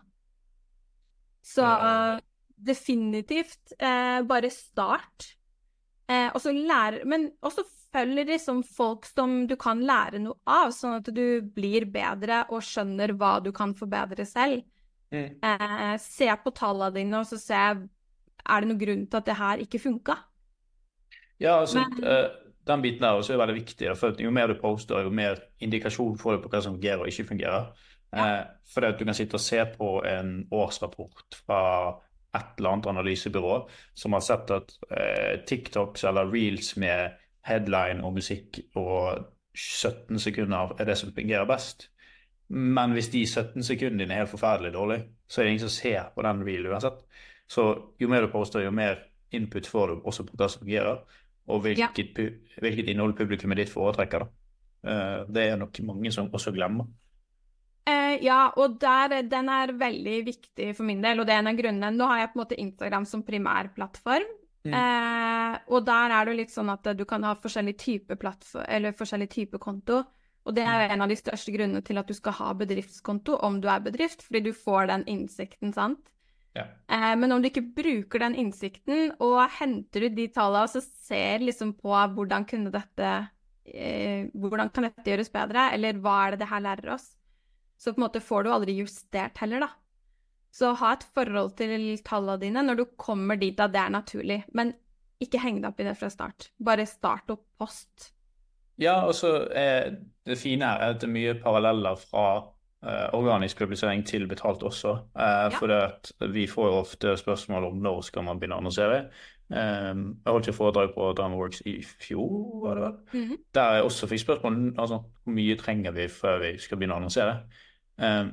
Så Ja. definitivt eh, bare start. Eh, og så lære, men også følg liksom folk som du kan lære noe av, sånn at du blir bedre og skjønner hva du kan forbedre selv. Mm. Eh, se på tallene dine, og så se, er det noen grunn til at det her ikke funket? Ja, altså, Men- eh, den biten der også er veldig viktig. Da, for at jo mer du poster, jo mer indikasjon får du på hva som fungerer og ikke fungerer. Eh, for at du kan sitte og se på en årsrapport fra et eller annet analysebyrå som har sett at eh, TikToks eller Reels med headline og musikk og sytten sekunder er det som fungerer best. Men hvis de sytten sekundene er helt forferdelig dårlig, så er det ingen som ser på den reel uansett. Så jo mer du poster, jo mer input får du også på hva som fungerer, og hvilket, pu- hvilket innhold publikummet ditt foretrekker. Da. Eh, det er nok mange som også glemmer. Eh, ja, og der, den er veldig viktig for min del, og det er en av grunnene. Nå har jeg på en måte Instagram som primærplattform, Mm. eh, og der er det jo litt sånn at du kan ha forskjellige typer plattform, eller forskjellige typer konto, og det er jo en av de største grunnene til at du skal ha bedriftskonto om du er bedrift, fordi du får den innsikten, sant? Ja. Eh, men om du ikke bruker den innsikten, og henter ut de tallene, og så ser liksom på hvordan kunne dette, eh, hvordan kan dette gjøres bedre, eller hva er det det her lærer oss? Så på en måte får du aldri justert heller, da. Så ha et forhold til tallene dine når du kommer dit at det er naturlig. Men ikke heng deg opp i det fra start. Bare start opp post. Ja, og så er det fine her er at det er mye paralleller fra eh, organisk publisering til betalt også. Eh, Ja. For det at vi får jo ofte spørsmål om når skal man begynne å annonsere. Eh, jeg holdt jo foredrag på Dramaworks i fjor, var det vel? Mhm. Der jeg også fikk spørsmål altså, hvor mye trenger vi før vi skal begynne å annonsere. Eh,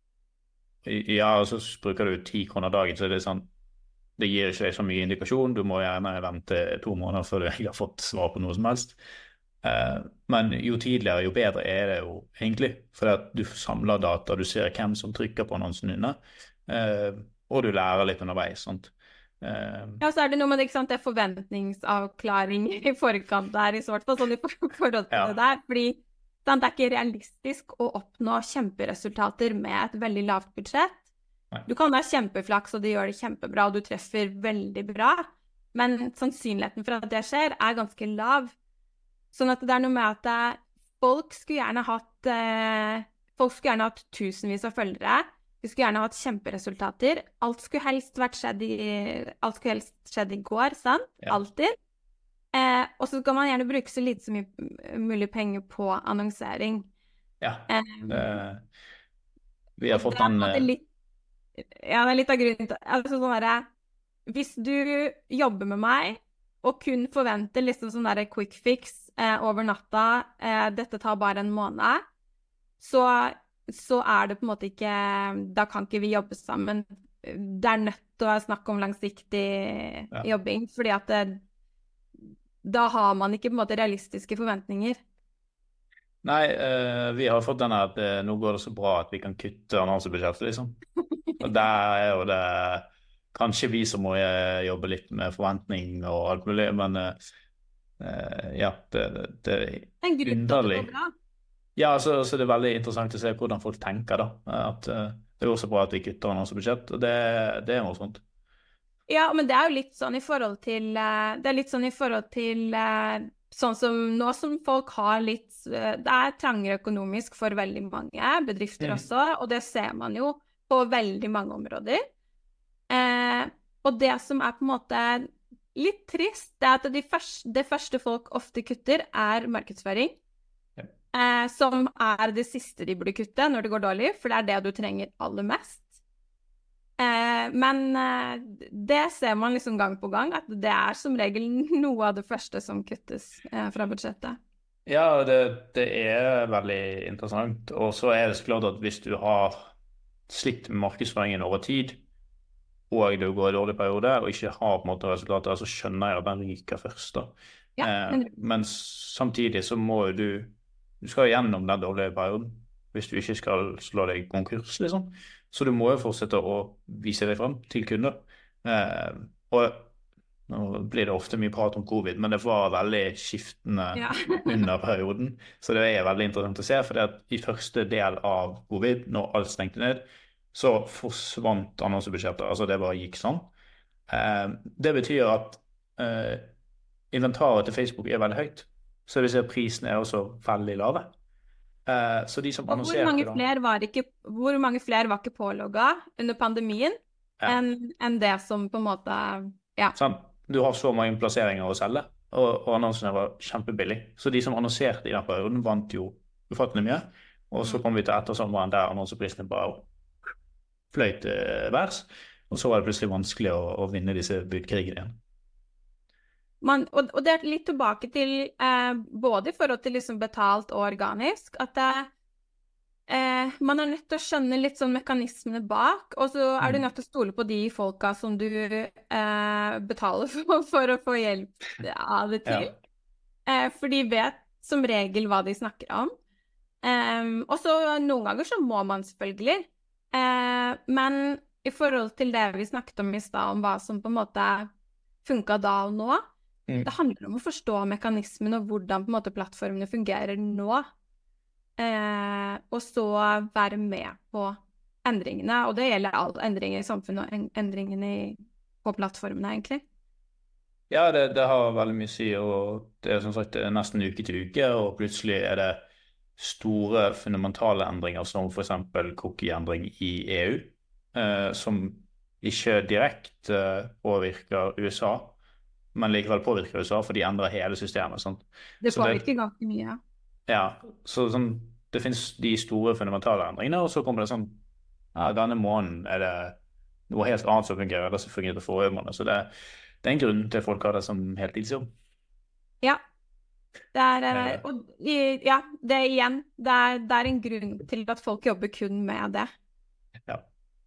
ja, og så bruker du ti kroner dagen, så det er sånn, det gir ikke deg så mye indikasjon. Du må gjerne vente to måneder før du egentlig har fått svar på noe som helst. Eh, men jo tidligere, jo bedre er det jo egentlig, for at du samler data, du ser hvem som trykker på annonsen dine, eh, og du lærer litt underveis, sant? Eh, Ja, så er det noe med det, ikke sant, det er forventningsavklaring i forkant der, i hvert fall sånn i for- forhold til Ja. det der. Fordi sant, det er ikke realistisk å oppnå kjemperesultater med et veldig lavt budsjett. Nei. Du kan ha kjempeflaks, og du gjør det kjempebra, og du treffer veldig bra, men sannsynligheten for at det skjer er ganske lav. Sånn at det er noe med at eh, folk skulle gjerne hatt eh, folk skulle gjerne hatt tusenvis av følgere. De skulle gjerne hatt kjemperesultater. Alt skulle helst vært skjedd i, alt skulle helst skjedd i går, sant? Ja. Alltid. Eh, og så skal man gjerne bruke så lite som mulig penger på annonsering. ja, Eh, det, vi har og fått det er på den en måte eh, litt, ja, det er litt av grunnen til altså sånn derre, hvis du jobber med meg og kun forventer liksom sånn derre quick fix eh, over natta, eh, dette tar bare en måned, så, så er det på en måte ikke Da kan ikke vi jobbe sammen. Det er nødt til å snakke om langsiktig Ja. jobbing, fordi at det, da har man ikke på en måte realistiske forventninger. Nei, eh, vi har fått denne at eh, nå går det så bra at vi kan kutte annonsebudsjettet, liksom. Og der er jo det kanskje vi som må eh, jobbe litt med forventning og alt mulig, men eh, eh, ja, det, det, det En er grunn til at det underlig. går bra. Ja, så, så det er veldig interessant å se hvordan folk tenker da. At eh, det går så bra at vi kutter annonsebudsjett, og det, det er noe sånt. Ja, men det er jo litt sånn i forhold til eh, Det er litt sånn i forhold til eh, sånn som nå som folk har litt eh, Det er trangere økonomisk for veldig mange bedrifter Mm. også, og det ser man jo på veldig mange områder. Eh, og det som er på en måte litt trist, det er at de første, det første folk ofte kutter, er markedsføring. Ja. Eh, som er det siste de burde kutte når det går dårlig, for det er det du trenger aller mest. Eh, men eh, det ser man liksom gang på gang, at det er som regel noe av det første som kuttes eh, fra budsjettet. Ja, det, det er veldig interessant. Og så er det så klart at hvis du har slitt med markedsføringen over tid, og du går i dårlig periode, og ikke har på en måte resultater, så skjønner jeg at den ryker først da. Ja, Eh, men men samtidig så må jo du, du skal jo gjennom den dårlige perioden, hvis du ikke skal slå deg konkurs, liksom. Så du må jo fortsette å vise deg frem til kunder. Eh, og nå blir det ofte mye prat om covid, men det var veldig skiftende ja. under perioden. Så det er veldig interessant å se, for det at i første del av covid, når alt stengte ned, så forsvant annonsebudsjettet. Altså det bare gikk sånn. Eh, det betyr at eh, inventaret til Facebook er veldig høyt. Så det vil si at prisene er også veldig lave. Eh, så de som Og hvor annonserte mange da, flere var ikke, hvor mange flere var ikke pålogga under pandemien Ja. enn enn det som på en måte Ja. sant? Du har så mange plasseringer å selge, og, og annonsene var kjempebillig. Så de som annonserte i den perioden, vant jo ufattelig mye. Og så kom vi til ettersommeren der annonseprisene bare fløy til værs. Og så var det plutselig vanskelig å, å vinne disse budkrigene igjen. Man, og, og det er litt tilbake til eh, både i forhold til liksom betalt og organisk, at det, eh, man er nødt til å skjønne litt sånn mekanismene bak, og så er du Mm. nødt til å stole på de folka som du eh, betaler for, for å få hjelp av det til. Ja. Eh, for de vet som regel hva de snakker om. Em, og så noen ganger så må man selvfølgelig. Eh, men i forhold til det vi snakket om i stad, om hva som på en måte funka da og nå, Mm. det handler om å forstå mekanismen og hvordan på en måte plattformene fungerer nå. Eh, og så være med på endringene, og det gjelder alle endringer i samfunnet og en- endringene i, på plattformene, egentlig. Ja, det, det har veldig mye å si, og det er som sagt det er nesten uke til uke, og plutselig er det store fundamentale endringer, som for eksempel cookie-endring i E U, eh, som ikke direkte eh, påvirker U S A, men likevel påvirker U S A, for de endrer hele systemet. Sant? Det Så det- påvirker ganske mye. Ja, så sånn, det finnes de store fundamentale endringene, og så kommer det sånn, ja, denne måneden er det noe helt annet som fungerer, det som fungerer forrige måned, så det, det er en grunn til at folk har det som heltidsjobb. Ja. Det er, eh, Eh. og, i- ja, det er igjen, det er, det er en grunn til at folk jobber kun med det. Ja.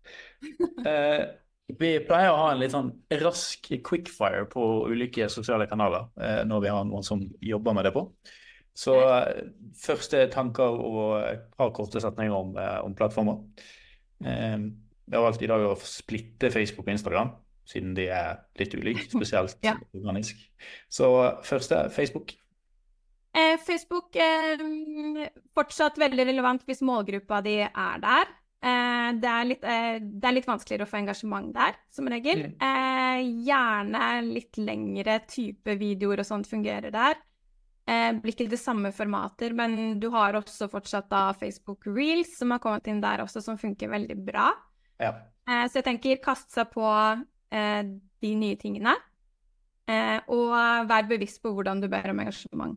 Eh, vi pleier å ha en litt sånn rask quickfire på ulike sosiale kanaler, eh, når vi har noen som jobber med det på. Så eh, første tanker og et par korte setninger om, eh, om plattformer. Eh, vi har valgt i dag å splitte Facebook og Instagram, siden de er litt ulike, spesielt Ja. organisk. Så første, Facebook. Eh, Facebook eh, fortsatt veldig relevant hvis målgruppa di er der. Eh, det, er litt, eh, det er litt vanskeligere å få engasjement der, som regel. Mm. Eh, gjerne litt lengre type videoer og sånt fungerer der. Eh, blir ikke det samme formater, men du har også fortsatt da Facebook Reels, som har kommet inn der også, som funker veldig bra. Ja. Eh, så jeg tenker kaste seg på eh, de nye tingene, eh, og vær bevisst på hvordan du ber om engasjement.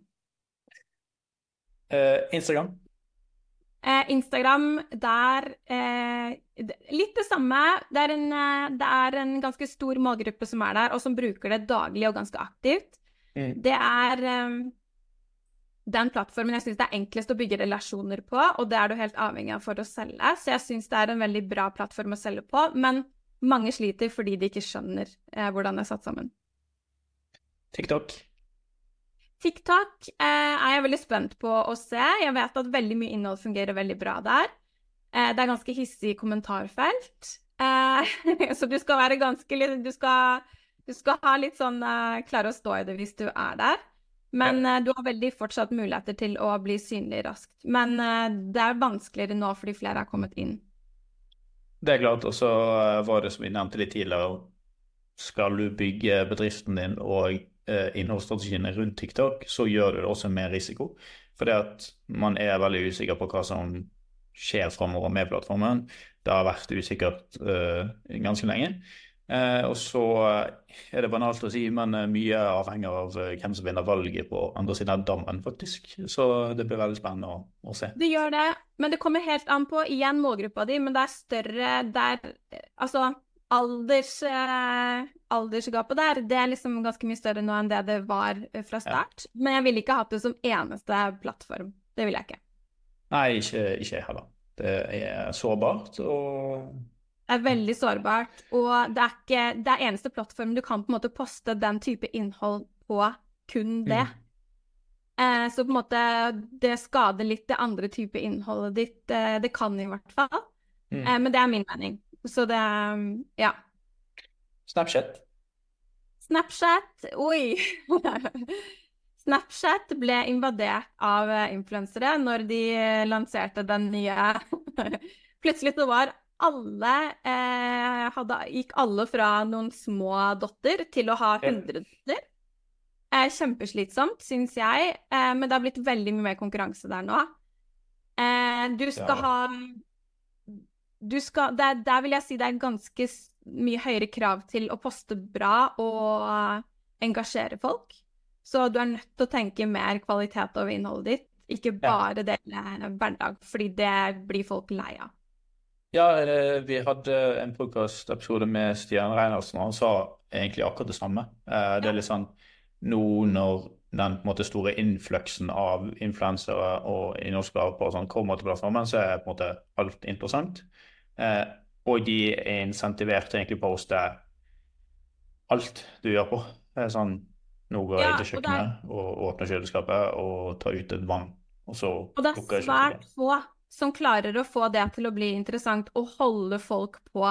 Eh, Instagram. Eh, Instagram, der eh, d- litt det samme. Det er, en, eh, det er en ganske stor målgruppe som er der, og som bruker det daglig og ganske aktivt. Mm. Det er eh, den plattformen jeg synes det er enklest å bygge relasjoner på, og det er du helt avhengig av for å selge. Så jeg synes det er en veldig bra plattform å selge på, men mange sliter fordi de ikke skjønner eh, hvordan det er satt sammen. TikTok. TikTok eh, er jeg veldig spent på å se. Jeg vet at veldig mye innhold fungerer veldig bra der. Eh, det er ganske hissig kommentarfelt. Eh, så du skal være ganske litt du skal, du skal ha litt sånn eh, klare å stå i det hvis du er der. Men eh, du har veldig fortsatt muligheter til å bli synlig raskt. Men eh, det er vanskeligere nå fordi flere har kommet inn. Det er klart, og så var det som vi nevnte litt tidligere, skal du bygge bedriften din og eh, innholdsstrategiene rundt TikTok, så gjør du det også mer risiko. For det at man er veldig usikker på hva som skjer fremover med plattformen. Det har vært usikkert eh, ganske lenge. Eh, og så er det banalt å si, men mye avhenger av hvem som vinner valget på andre siden av dammen, faktisk. Så det blir veldig spennende å, å se. Det gjør det, men det kommer helt an på igjen målgruppa di, men det er større der, altså alders, eh, aldersgapet der, det er liksom ganske mye større nå enn det det var fra start. Ja. Men jeg ville ikke hatt det som eneste plattform. Det vil jeg ikke. Nei, ikke, ikke jeg heller. Det er sårbart, og det er veldig sårbart, og det er ikke det er eneste plattformen du kan på en måte poste den type innhold på, kun det. Mm. Eh, så på en måte det skader litt det andre type innholdet ditt, eh, det kan i hvert fall. Mm. Eh, men det er min mening. Så det, ja. Snapchat. Snapchat, oi. Snapchat ble invadert av influensere når de lanserte den nye. Plutselig så var alle, eh, hadde, gikk alle fra noen små dotter til å ha hundre dotter. Eh, kjempeslitsomt, synes jeg, eh, men det har blitt veldig mye mer konkurranse der nå. Eh, du skal ja. ha, du skal, der, der vil jeg si det er ganske mye høyere krav til å poste bra og engasjere folk. Så du er nødt til å tenke mer kvalitet over innholdet ditt, ikke bare ja. dele hverdag, fordi det blir folk lei av. Ja, vi hadde en podcast-episode med Stian Reinersen, og han sa egentlig akkurat det samme. Det er litt sånn, nå når den på en måte store influksen av influensere og innholdsskapere på sånn kommer til plattformen, så er på en måte alt interessant. Og de er insentivert egentlig på å poste alt du gjør på. Det er sånn, nå går jeg til kjøkkenet og, og åpner kjøleskapet og tar ut et vann, og så og det er svært få som klarer å få det til å bli interessant og holde folk på.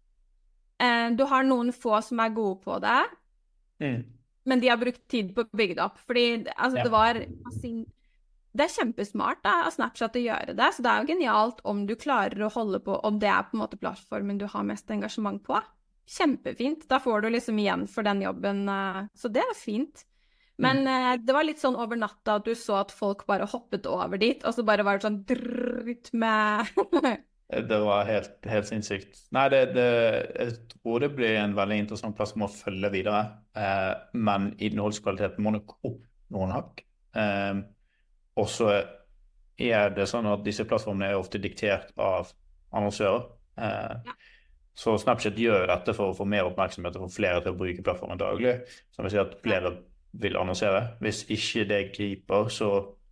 Eh, du har noen få som er gode på det, mm. men de har brukt tid på å bygge det opp. Fordi altså, ja. det var altså, det er kjempesmart da, av Snapchat å gjøre det, så det er jo genialt om du klarer å holde på, om det er på en måte plattformen du har mest engasjement på. Kjempefint. Da får du liksom igjen for den jobben, så det er fint. Men eh, det var litt sånn over natta at du så at folk bare hoppet over dit, og så bare var det sånn drrrt med... Det var helt, helt sinnssykt. Nei, det, det, jeg tror det blir en veldig interessant plass å følge videre, eh, men innholdskvaliteten må nok opp noen hakk. Eh, og så er det sånn at disse plattformene er ofte diktert av annonsører. Eh, ja. Så Snapchat gjør dette for å få mer oppmerksomhet og få flere til å bruke plattformen daglig. Som vil si at flere vil annonsere. Hvis ikke det griper, så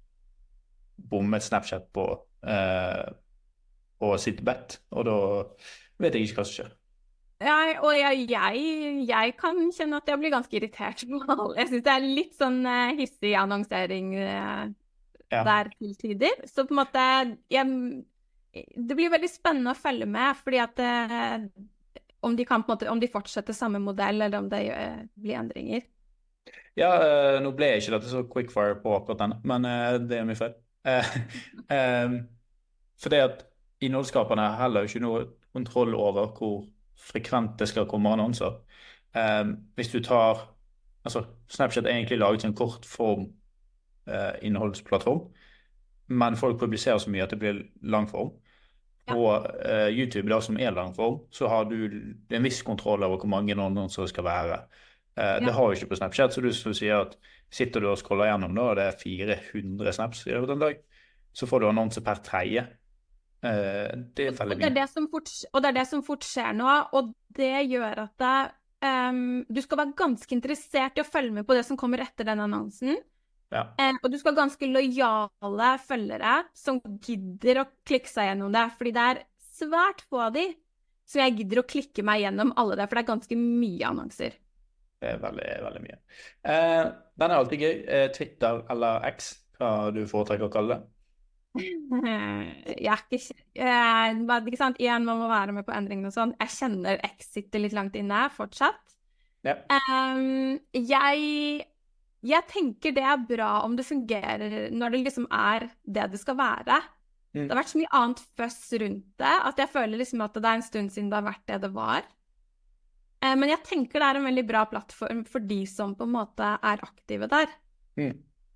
bommet Snapchat på eh, å sitte bedt, og da vet jeg ikke hva som skjer. Ja, og jeg, jeg, jeg kan kjenne at jeg blir ganske irritert på alle. Jeg synes det er litt sånn uh, hissig annonsering uh, ja. der til tider. Så på en måte, jeg, det blir veldig spennende å følge med, fordi at uh, om de kan på en måte, om de fortsetter samme modell, eller om det uh, blir endringer. Ja, uh, nå ble jeg ikke dette så quickfire på akkurat den, men uh, det er mye feil. Uh, um, for det at innholdsskaperne har heller ikke noe kontroll over hvor frekvent det skal komme annonser. Um, hvis du tar, altså Snapchat er egentlig laget en kort form uh, innholdsplattform, men folk publiserer så mye at det blir lang form. På uh, YouTube, da, som er lang form, så har du en viss kontroll over hvor mange annonser det skal være. Uh, ja. Det har jo ikke på Snapchat, så du, så du sier at sitter du og scroller gjennom da, og det er fire hundre snaps i løpet av en dag, så får du annonser per tredje. Uh, det er veldig mye. Og det er det som fort, og det er det som fort skjer nå, og det gjør at det, um, du skal være ganske interessert i å følge med på det som kommer etter den annonsen. Ja. Uh, og du skal ha ganske lojale følgere som gidder å klikke seg gjennom det, fordi det er svært få av de som jeg gidder å klikke meg gjennom alle det, for det er ganske mye annonser. Det er veldig, veldig mye. Eh, den er alltid gøy. Eh, Twitter eller X, hva du foretrekker å kalle det. Jeg er ikke, eh, men ikke sant, igjen, man må være med på endringene og sånn. Jeg kjenner X sitter litt langt inne fortsatt. Ja. Um, jeg, jeg tenker det er bra om det fungerer når det liksom er det det skal være. Mm. Det har vært så mye annet føss rundt det, at jeg føler liksom at det er en stund siden det har vært det det var. Eh, men jeg tenker det er en veldig bra plattform for de som på en måte er aktive der. Mm.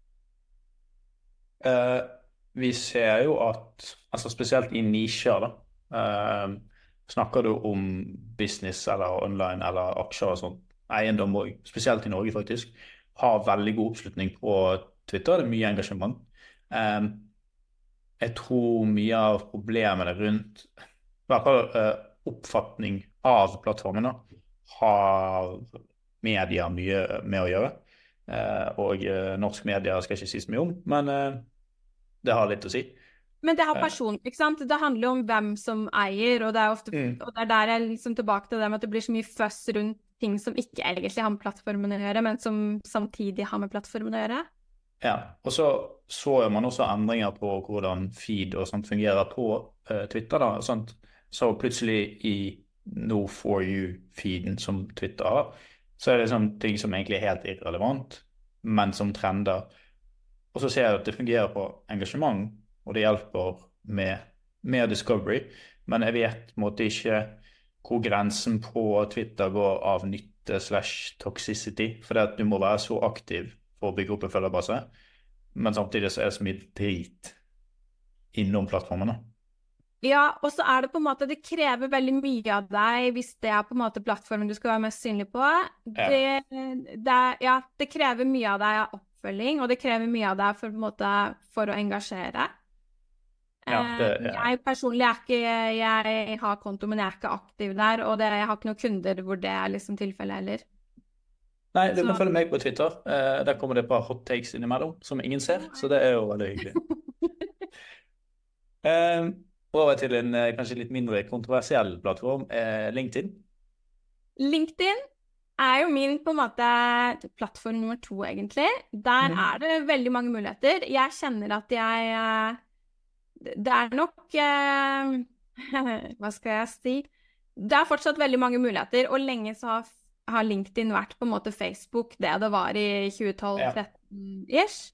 Uh, vi ser jo at, altså spesielt i nisjer da, uh, snakker du om business eller online eller aksjer og sånt, eiendom og spesielt i Norge faktisk, har veldig god oppslutning på Twitter, det er mye engasjement. Um, jeg tror mye av problemene rundt, i hvert fall uh, oppfatning av plattformene, har media mye med å gjøre. Uh, og uh, norsk media skal ikke si så mye om, men uh, det har litt å si. Men det har person, ikke sant? Det handler jo om hvem som eier, og det er ofte, mm. og det er der jeg liksom tilbake til det med at det blir så mye føss rundt ting som ikke egentlig har med plattformen å gjøre, men som samtidig har med plattformen å gjøre. Ja, og så så man også endringer på hvordan feed og sånt fungerer på uh, Twitter da, sånt. Så plutselig i No For You-feeden som Twitter har, så er det sånn ting som egentlig er helt irrelevant, men som trender. Og så ser jeg at det fungerer på engasjement, og det hjelper med mer discovery, men jeg vet på en måte ikke hvor grensen på Twitter går av nytte slash toxicity, for det at du må være så aktiv for å bygge opp en følgerbase, men samtidig så er det så mye drit innom plattformene. Ja, og så er det på en måte, det krever veldig mye av deg hvis det er på en måte plattformen du skal være mest synlig på. Det, ja. Det, ja, det krever mye av deg av oppfølging, og det krever mye av deg for, på en måte, for å engasjere. Ja, det, ja. Jeg personlig er ikke, jeg har konto, men jeg er ikke aktiv der, og det, jeg har ikke noen kunder hvor det er liksom tilfellet heller. Nei, du kan følge meg på Twitter. Uh, der kommer det et par hot takes innimellom, som ingen ser, så det er jo veldig hyggelig. uh, Over til en kanskje litt mindre kontroversiell plattform, eh, LinkedIn. LinkedIn er jo min på en måte plattform nummer to, egentlig. Der mm. er det veldig mange muligheter. Jeg kjenner at jeg... Det er nok... Eh, hva skal jeg si? Det er fortsatt veldig mange muligheter, og lenge så har, har LinkedIn vært på en måte Facebook det det var i tjue tolv tretten-ish.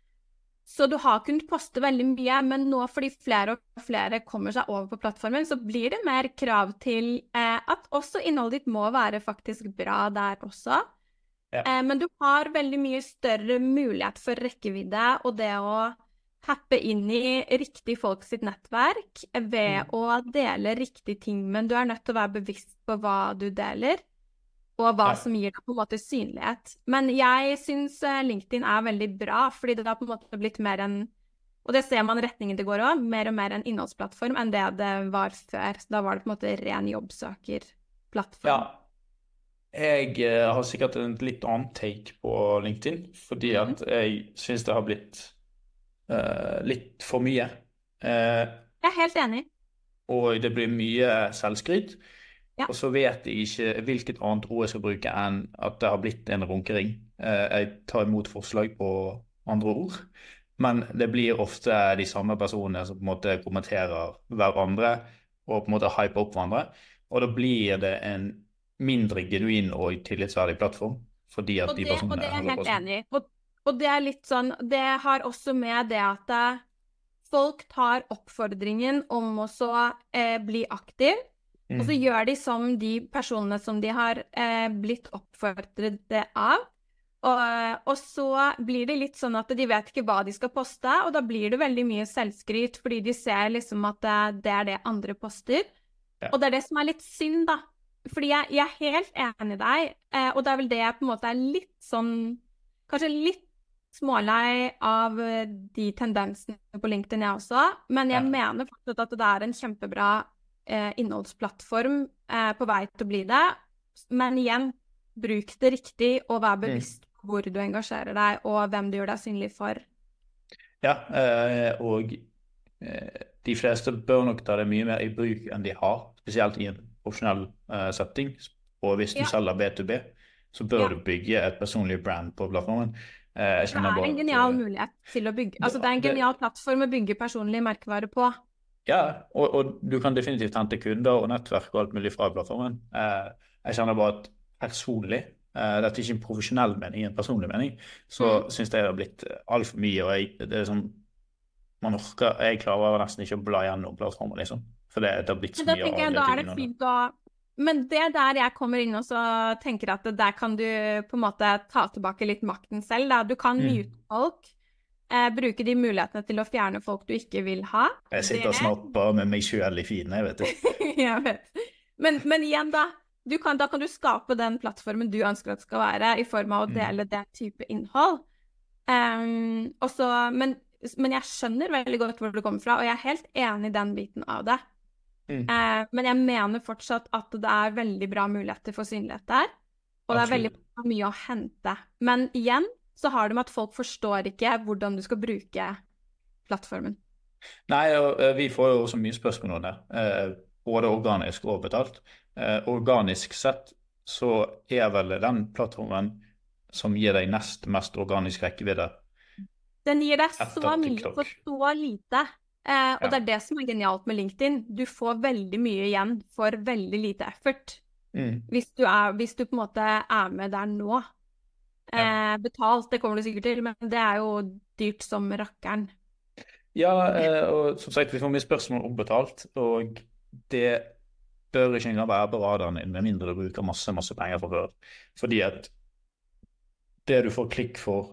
Så du har kunnet poste veldig mye, men nå fordi flere og flere kommer seg over på plattformen, så blir det mer krav til eh, at også innholdet ditt må være faktisk bra der også. Ja. Eh, men du har veldig mye større mulighet for rekkevidde, og det å tappe inn i riktig folk sitt nettverk ved mm. å dele riktige ting, men du er nødt til å være bevisst på hva du deler, og hva ja. Som gir deg på en måte synlighet. Men jeg synes LinkedIn er veldig bra, fordi det har på en måte blitt mer en, og det ser man retningen det går også, mer og mer en innholdsplattform enn det det var før. Da var det på en måte ren jobbsøkerplattform. Ja, jeg uh, har sikkert en litt annen take på LinkedIn, fordi mm. at jeg synes det har blitt uh, litt for mye. Uh, jeg er helt enig. Og det blir mye selvskryt. Ja. Og så vet jeg ikke hvilket annet ord jeg skal bruke enn at det har blitt en runkering. Jeg tar imot forslag på andre ord, men det blir ofte de samme personene som på en måte kommenterer hverandre og på en måte hyper opp hverandre. Og da blir det en mindre genuin og tillitsverdig plattform. Fordi at og, det, de personene og det er jeg helt enig i. Og, og det er litt sånn, det har også med det at folk tar oppfordringen om å så eh, bli aktiv. Mm. Og så gjør de som de personene som de har eh, blitt oppfordret av. Og, og så blir det litt sånn at de vet ikke hva de skal poste, og da blir det veldig mye selvskryt, fordi de ser liksom at det, det er det andre poster. Ja. Og det er det som er litt synd, da. Fordi jeg, jeg er helt enig i deg, eh, og det er vel det jeg på en måte er litt sånn, kanskje litt smålei av de tendensene på LinkedIn jeg også, men jeg ja. Mener fortsatt at det er en kjempebra Eh, innholdsplattform eh, på vei til å bli det, men igjen, bruk det riktig og vær bevisst på mm. hvor du engasjerer deg og hvem du gjør deg synlig for. Ja, eh, og eh, de fleste bør nok ta det mye mer i bruk enn de har, spesielt i en profesjonell eh, setting, og hvis du ja. Selger B to B. så bør Ja. du bygge et personlig brand på plattformen. Eh, jeg Det kjenner er bare en at, genial eh, mulighet til å bygge. Altså, det- det er en det- genial plattform å bygge personlig merkevare på. Ja, og, og du kan definitivt hente kunder og nettverk og alt mulig fra plattformen. Eh, jeg kjenner bare at personlig, eh, dette er ikke en profesjonell mening, en personlig mening, så Mm. synes jeg det har blitt alt for mye, og jeg, det er sånn, man orker, jeg klarer nesten ikke å bla gjennom plattformen, liksom. For det, det har blitt så Men da mye tenker jeg, alle da ting er det under det. fint å Men det er der jeg kommer inn og så tenker at der kan du på en måte ta tilbake litt makten selv. Da. Du kan Mm. mute folk, eh, bruke de mulighetene til å fjerne folk du ikke vil ha. Jeg sitter snart bare med meg selv i feeden, jeg vet ikke. Jeg vet. Men, men igjen, da. Du kan, da kan du skape den plattformen du ønsker at det skal være, i form av å Mm. dele den type innhold. Um, og så- men, men jeg skjønner veldig godt hvor du kommer fra, og jeg er helt enig i den biten av det. Mm. Eh, men jeg mener fortsatt at det er veldig bra muligheter for synlighet der, og det er veldig Absolutt. mye å hente. Men igjen så har det med at folk forstår ikke hvordan du skal bruke plattformen. Nei, og eh, vi får jo også mye spørsmål om det, eh, både organisk og betalt. Eh, organisk sett så er vel den plattformen som gir deg nest mest organisk rekkevidde. Den gir deg Etter så mye TikTok. for så lite. Eh, og Ja. det er det som er genialt med LinkedIn. Du får veldig mye igjen for veldig lite effort. Mm. Hvis du, er, hvis du på en måte er med der nå. Eh, betalt, det kommer du sikkert til, men det er jo dyrt som rakkeren. Ja, eh, og som sagt, vi får mye spørsmål om betalt, og det bør ikke engang være på radaren din, med mindre du bruker masse, masse penger fra før. Fordi at det du får klikk for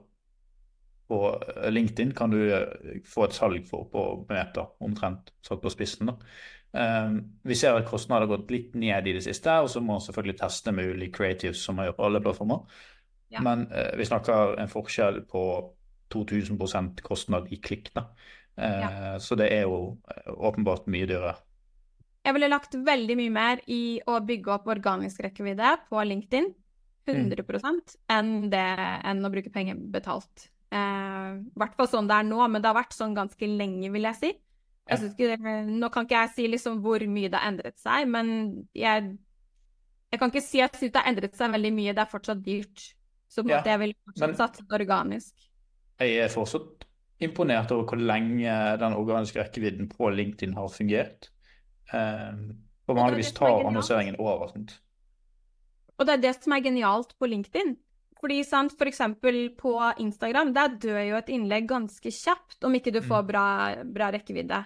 på LinkedIn, kan du eh, få et salg for på Meta, omtrent satt på spissen da. Um, vi ser at kostnader har gått litt ned i det siste, og så må man selvfølgelig teste med ulike creatives som man gjør på alle plattformer. Ja. Men eh, vi snakker en forskjell på to tusen prosent kostnad i klikk da. Eh, Ja. Så det er jo eh, åpenbart mye dyrere. Jeg ville lagt veldig mye mer i å bygge opp organisk rekkevidde på LinkedIn, hundre prosent, enn, det, enn å bruke penger betalt. Eh, I hvert fall sånn det er nå, men det har vært sånn ganske lenge, vil jeg si. Jeg synes ikke, det- nå kan ikke jeg si liksom hvor mye det har endret seg, men jeg, jeg kan ikke si at jeg synes det har endret seg veldig mye. Det er fortsatt dyrt. Så på en Ja, måte jeg vil fortsatt men- satse organisk. Jeg er fortsatt imponert over hvor lenge den organiske rekkevidden på LinkedIn har fungert. Um, og vanligvis det som er tar genialt. annonseringen over. Sant? Og det er det som er genialt på LinkedIn. Fordi sant, for eksempel på Instagram, der dør jo et innlegg ganske kjapt, om ikke du får bra, bra rekkevidde.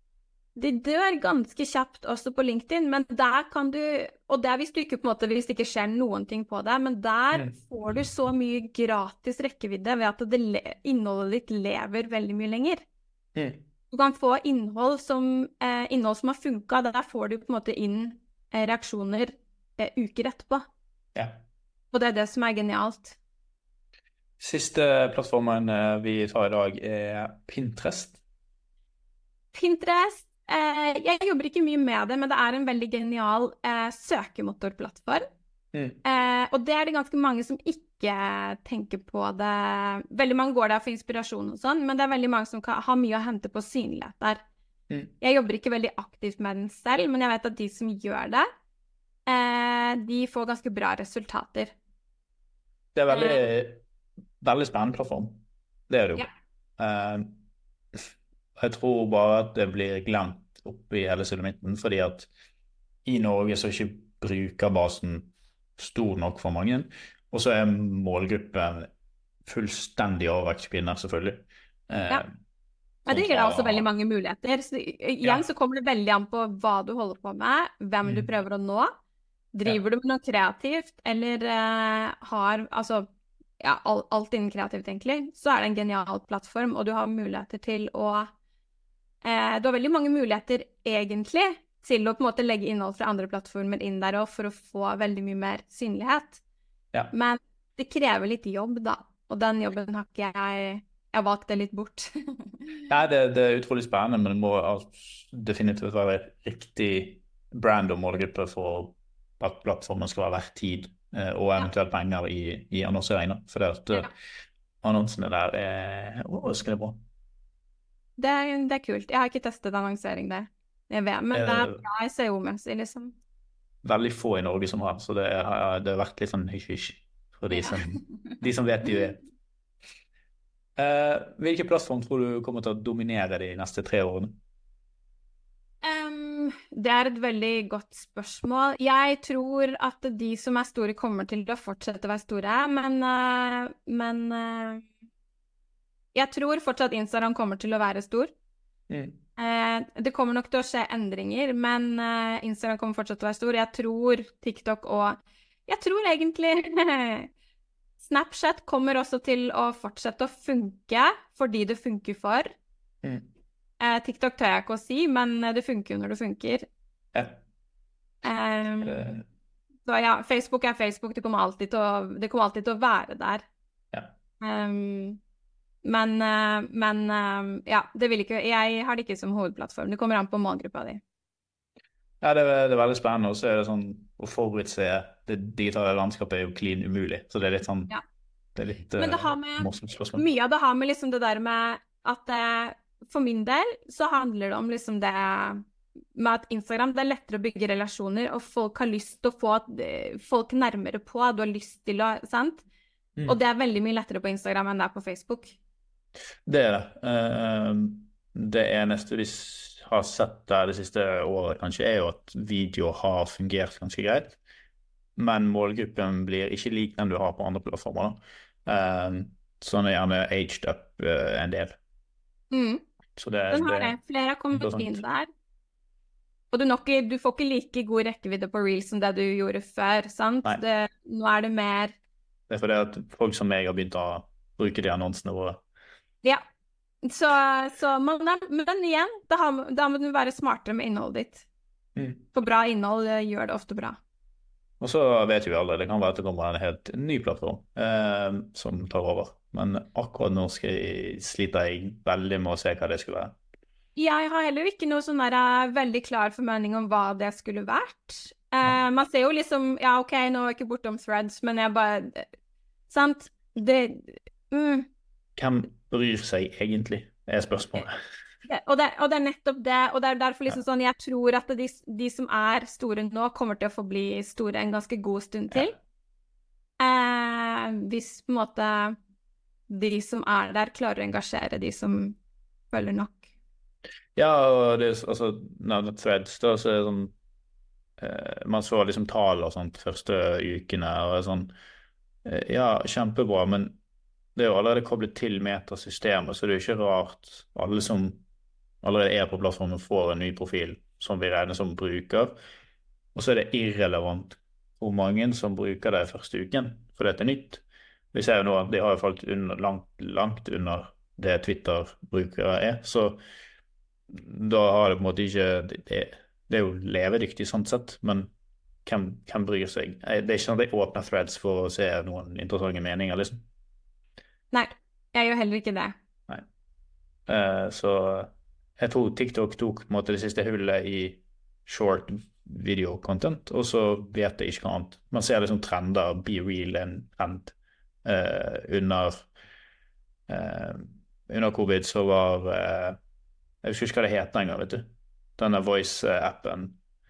De dør ganske kjapt også på LinkedIn, men der kan du, og det er hvis du ikke på en måte, hvis det ikke skjer noen ting på det, men der Mm. får du så mye gratis rekkevidde ved at det, le- innholdet ditt lever veldig mye lenger. Mm. Du kan få innhold som, eh, innhold som har funket, der får du på en måte inn eh, reaksjoner eh, uker etterpå. Ja. Og det er det som er genialt. Siste plattformen eh, vi tar i dag er Pinterest. Pinterest, eh, jeg jobber ikke mye med det, men det er en veldig genial eh, søkemotorplattform. Mm. Eh, og det er det ganske mange som ikke tenker på det. Veldig mange går der for inspirasjon og sånn, men det er veldig mange som kan, har mye å hente på synlighet der. Mm. Jeg jobber ikke veldig aktivt med den selv, men jeg vet at de som gjør det, eh, de får ganske bra resultater. Det er veldig, veldig spennende plattform. Det er det jo. Ja. Eh, jeg tror bare at det blir glemt oppi hele sulamitten, fordi at i Norge så er ikke brukerbasen stor nok for mange, og så er målgruppen fullstendig overvekt kvinner, selvfølgelig. Eh, Ja. Men det gir deg også veldig mange muligheter. Så igjen Ja. så kommer det veldig an på hva du holder på med, hvem du Mm. prøver å nå. Driver du med noe kreativt, eller eh, har altså ja, all, alt innen kreativt, egentlig, så er det en genial plattform, og du har muligheter til å eh, Du har veldig mange muligheter, egentlig, til å på en måte legge innhold fra andre plattformer inn der også, for å få veldig mye mer synlighet. Ja. Men det krever litt jobb, da. Og den jobben har ikke jeg Jeg har valgt det litt bort. Nei, det, det er utrolig spennende, men det må altså definitivt være riktig brand og målgruppe for at plattformen skal være verdt tid, eh, og eventuelt penger i, i annonsering. da. For det at Ja. eh, annonsene der er overraskende bra. Det er, det er kult. Jeg har ikke testet annonsering der, jeg vet, men det er Eh, bra S E O-messig, liksom. Veldig få i Norge som har, så det, er, det har vært litt sånn hysj-hysj. for de Ja. som, de som vet de vet. Eh, hvilke plattform tror du kommer til å dominere de neste tre årene? Em, det er et veldig godt spørsmål. Jeg tror at de som er store, kommer til å fortsette å være store, men, eh, men eh, jeg tror fortsatt Instagram kommer til å være stor. Mm. Eh, det kommer nok til å skje endringer, men eh, Instagram kommer fortsatt til å være stor. Jeg tror TikTok og Jeg tror egentlig Snapchat kommer også til å fortsette å funke fordi det funker for. Mm. Eh, TikTok tør jeg ikke å si, men det funker jo når det funker. Ja. Um, Eh, så ja, Facebook er Facebook. Det kommer alltid til å, det kommer alltid til å være der. ja. Um, men eh, men eh, ja, det vil ikke Jeg har det ikke som hovedplattform. Det kommer an på målgruppa di. Ja, det er, det er veldig spennende, og så er det sånn å forutse det digitale landskapet er jo clean umulig, så det er litt sånn, Ja. det er litt Men det har eh, med morsomt spørsmål. Mye av det har med liksom det der med at eh, for min del så handler det om liksom det med at Instagram, det er lettere å bygge relasjoner, og folk har lyst til å få eh, folk nærmere på, du har lyst til å, sant? Mm. Og det er veldig mye lettere på Instagram enn det er på Facebook. Det er det. Eh, det eneste vi s- har sett der det siste året kanskje, er jo at video har fungert ganske greit, men målgruppen blir ikke lik den du har på andre plattformer. da. Eh, sånn er gjerne aged up eh, en del. Mm. Så det, Den har det det. Flere har kommet interessant. inn der. Og du, nok, du får ikke like god rekkevidde på Reels som det du gjorde før, sant? Nei. Det, nå er det mer det er fordi at folk som meg har begynt å bruke de annonsene våre. Ja. Så, så man, men igjen, da, har, da må du være smartere med innholdet ditt. Mm. For bra innhold eh, gjør det ofte bra. Og så vet vi alle, det kan være at det kommer en helt ny plattform eh, som tar over. Men akkurat nå skal jeg, sliter jeg veldig med å se hva det skulle være. Jeg har heller ikke noe sånn der eh, veldig klar formening om hva det skulle vært. Eh, man ser jo liksom, ja ok, nå er jeg ikke bortom threads, men jeg bare, eh, sant? Det, mm. Hvem bryr seg egentlig, er spørsmålet. Det- Og det, og det er nettopp det, og det er derfor liksom sånn, jeg tror at de, de som er store nå, kommer til å forbli store en ganske god stund til. Eh, hvis på en måte de som er der, klarer å engasjere de som følger nok. Ja, og det er altså, navnet threads, da, så er det sånn, eh, man så liksom tall og sånt første ukene, og det er sånn, eh, ja, kjempebra, men det er jo allerede koblet til metasystemet, så det er jo ikke rart alle som allerede er på plattformen får en ny profil som vi regner som bruker, og så er det irrelevant hvor mange som bruker det første uken, for dette er nytt. Vi ser jo nå at de har jo falt under, langt, langt under det Twitter-brukere er, så da har det på en måte ikke, det, det er jo levedyktig sånn sett, men hvem, hvem bryr seg? Det er ikke sånn at jeg åpner threads for å se noen interessante meninger, liksom. Nei, jeg gjør heller ikke det. Nei. Eh, så jeg tror TikTok tok på en måte det siste hullet i short video content, og så vet jeg ikke hva annet. Man ser liksom trender, be real en trend. Eh, under eh, under covid så var eh, jeg husker ikke hva det heter engang, vet du. Denne voice-appen.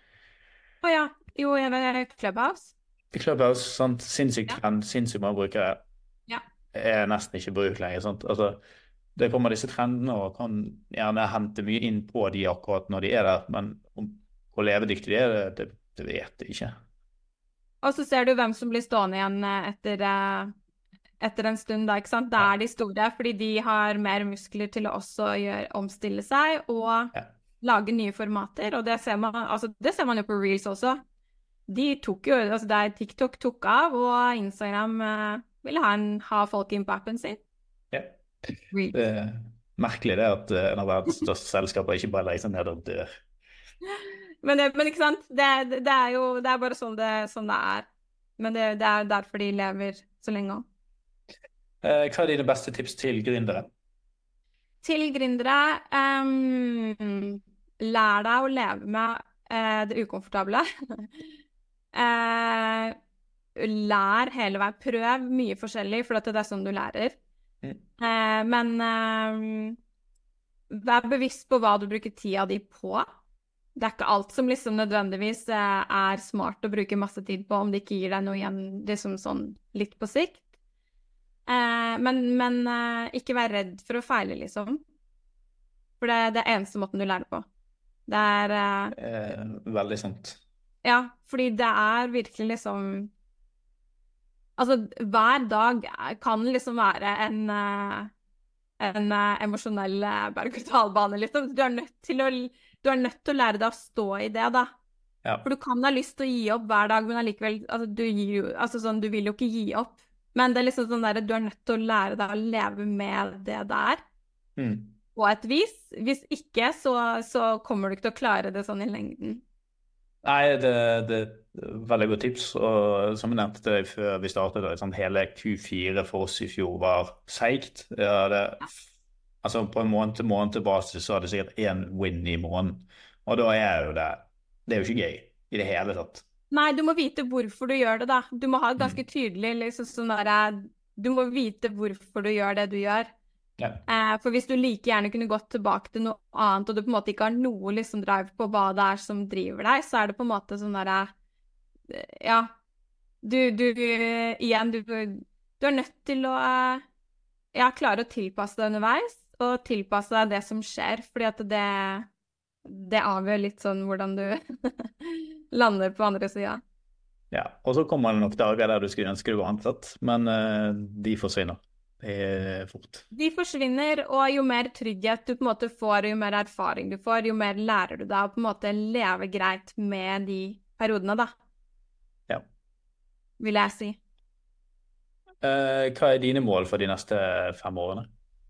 Å ja, jo, jeg vet Clubhouse. Clubhouse, sant? Sinnssykt Ja. trend, sinnssykt mange brukere. Ja. Er nesten ikke bruk lenger, sant? Altså, det kommer disse trendene og kan gjerne hente mye inn på de akkurat når de er der, men om, hvor levedyktig de er, det, det, det vet jeg ikke. Og så ser du hvem som blir stående igjen eh, etter, eh, etter en stund da, ikke sant? Da er de store, fordi de har mer muskler til å også gjøre, omstille seg og Ja. lage nye formater, og det ser man, altså, det ser man jo på Reels også. De tok jo, altså der TikTok tok av, og Instagram eh, ville ha, en, ha folk inn på appen sin. Ja. Reels. Det er merkelig det at eh, en av verdens største selskaper ikke bare legger seg ned og dør. Men, det, men ikke sant, det, det, det er jo det er bare sånn det, sånn det er. Men det, det er derfor de lever så lenge også. Eh, hva er dine beste tips til gründere? Til gründere, ehm, lær deg å leve med eh, det ukomfortable. Eh, lær hele veien. Prøv mye forskjellig, for at det er sånn du lærer. Mm. Eh, men ehm, vær bevisst på hva du bruker tida di på. det er ikke alt som liksom nødvendigvis eh, er smart å bruke masse tid på om det ikke gir deg noe igjen liksom sånn litt på sikt. Eh, men men eh, ikke vær redd for å feile, liksom. For det, det er eneste måten du lærer på. Det er eh, Eh, veldig sant. Ja, fordi det er virkelig liksom Altså, hver dag kan liksom være en, eh, en eh, emosjonell eh, berg-og-dal-bane, liksom. Du er nødt til å, du er nødt til å lære deg å stå i det, da. Ja. For du kan ha lyst til å gi opp hver dag, men allikevel altså, du, gir jo, altså, sånn, du vil jo ikke gi opp. Men det er liksom sånn der, du er nødt til å lære deg å leve med det der. Mm. På et vis. Hvis ikke, så, så kommer du ikke til å klare det sånn i lengden. Nei, det, det er et veldig godt tips, og som jeg nevnte til deg før vi startet, det, sånn, hele Q fire for oss i fjor var seigt. Ja, det, altså på en måned-til-måned-basis så er det sikkert én win i måneden, og da er jo det, det er jo ikke gøy i det hele tatt. Nei, du må vite hvorfor du gjør det, da. Du må ha et ganske tydelig liksom sånn der, du må vite hvorfor du gjør det du gjør. Ja. Eh, for hvis du like gjerne kunne gått tilbake til noe annet, og du på en måte ikke har noe liksom drive på hva det er som driver deg, så er det på en måte sånn der, ja, du, du, igjen, du, du er nødt til å, ja, klare å tilpasse deg underveis, og tilpasse deg det som skjer, fordi at det, det avgjør litt sånn hvordan du lander på andre siden. Ja, og så kommer det nok dager der du skulle ønske du var ansatt, men uh, de forsvinner. Det er fort. De forsvinner, og jo mer trygghet du på en måte får, og jo mer erfaring du får, jo mer lærer du deg å på en måte leve greit med de periodene, da. Ja. Vil jeg si. Uh, hva er dine mål for de neste fem årene?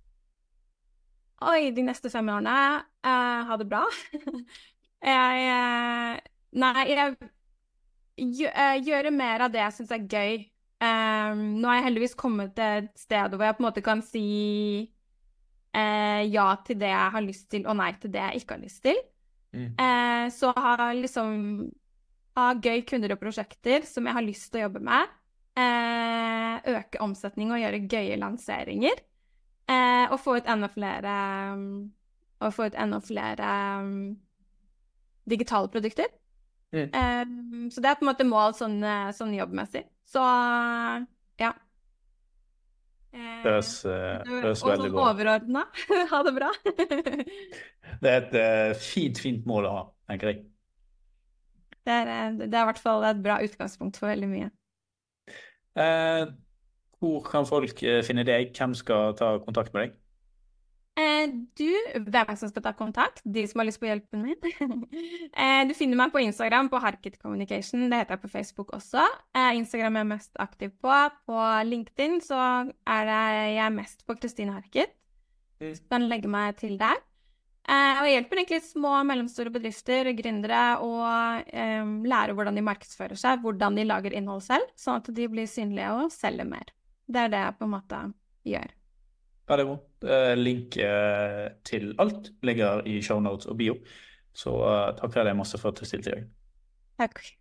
Oi, de neste fem årene, uh, ha det bra. jeg, uh, nei, jeg gjør, uh, gjøre mer av det jeg synes er gøy. Um, nå har jeg heldigvis kommet til et sted hvor jeg på en måte kan si uh, ja til det jeg har lyst til, og nei til det jeg ikke har lyst til. Mm. Uh, så ha liksom ha gøy kunder og prosjekter som jeg har lyst til å jobbe med. Uh, øke omsetning og gjøre gøye lanseringer. Uh, og få ut enda flere um, og få ut enda flere um, digitale produkter. Mm. Um, så det er på en måte mål sånn, sånn jobbmessig. Så ja. Det høres, høres veldig sånn bra. Og overordna. Ha det bra. Det er et uh, fint, fint mål å ha, tenker jeg. Det er, det er i hvert fall et bra utgangspunkt for veldig mye. Uh, hvor kan folk finne deg? Hvem skal ta kontakt med deg? Eh, du, hvem som skal ta kontakt? De som har lyst på hjelpen min. eh, du finner meg på Instagram på Harket Communication. Det heter jeg på Facebook også. Eh, Instagram er jeg mest aktiv på. På LinkedIn så er det jeg er mest på Kristine Harket. Mm. Så kan legge meg til der. Eh, og jeg hjelper egentlig små og mellomstore bedrifter, gründere, og eh, lære hvordan de markedsfører seg, hvordan de lager innhold selv, sånn at de blir synlige og selger mer. Det er det jeg på en måte gjør. Ja, det er bra. Link eh, til alt ligger i show notes og bio. Så uh, takk for det masse for at du stilte deg. Takk.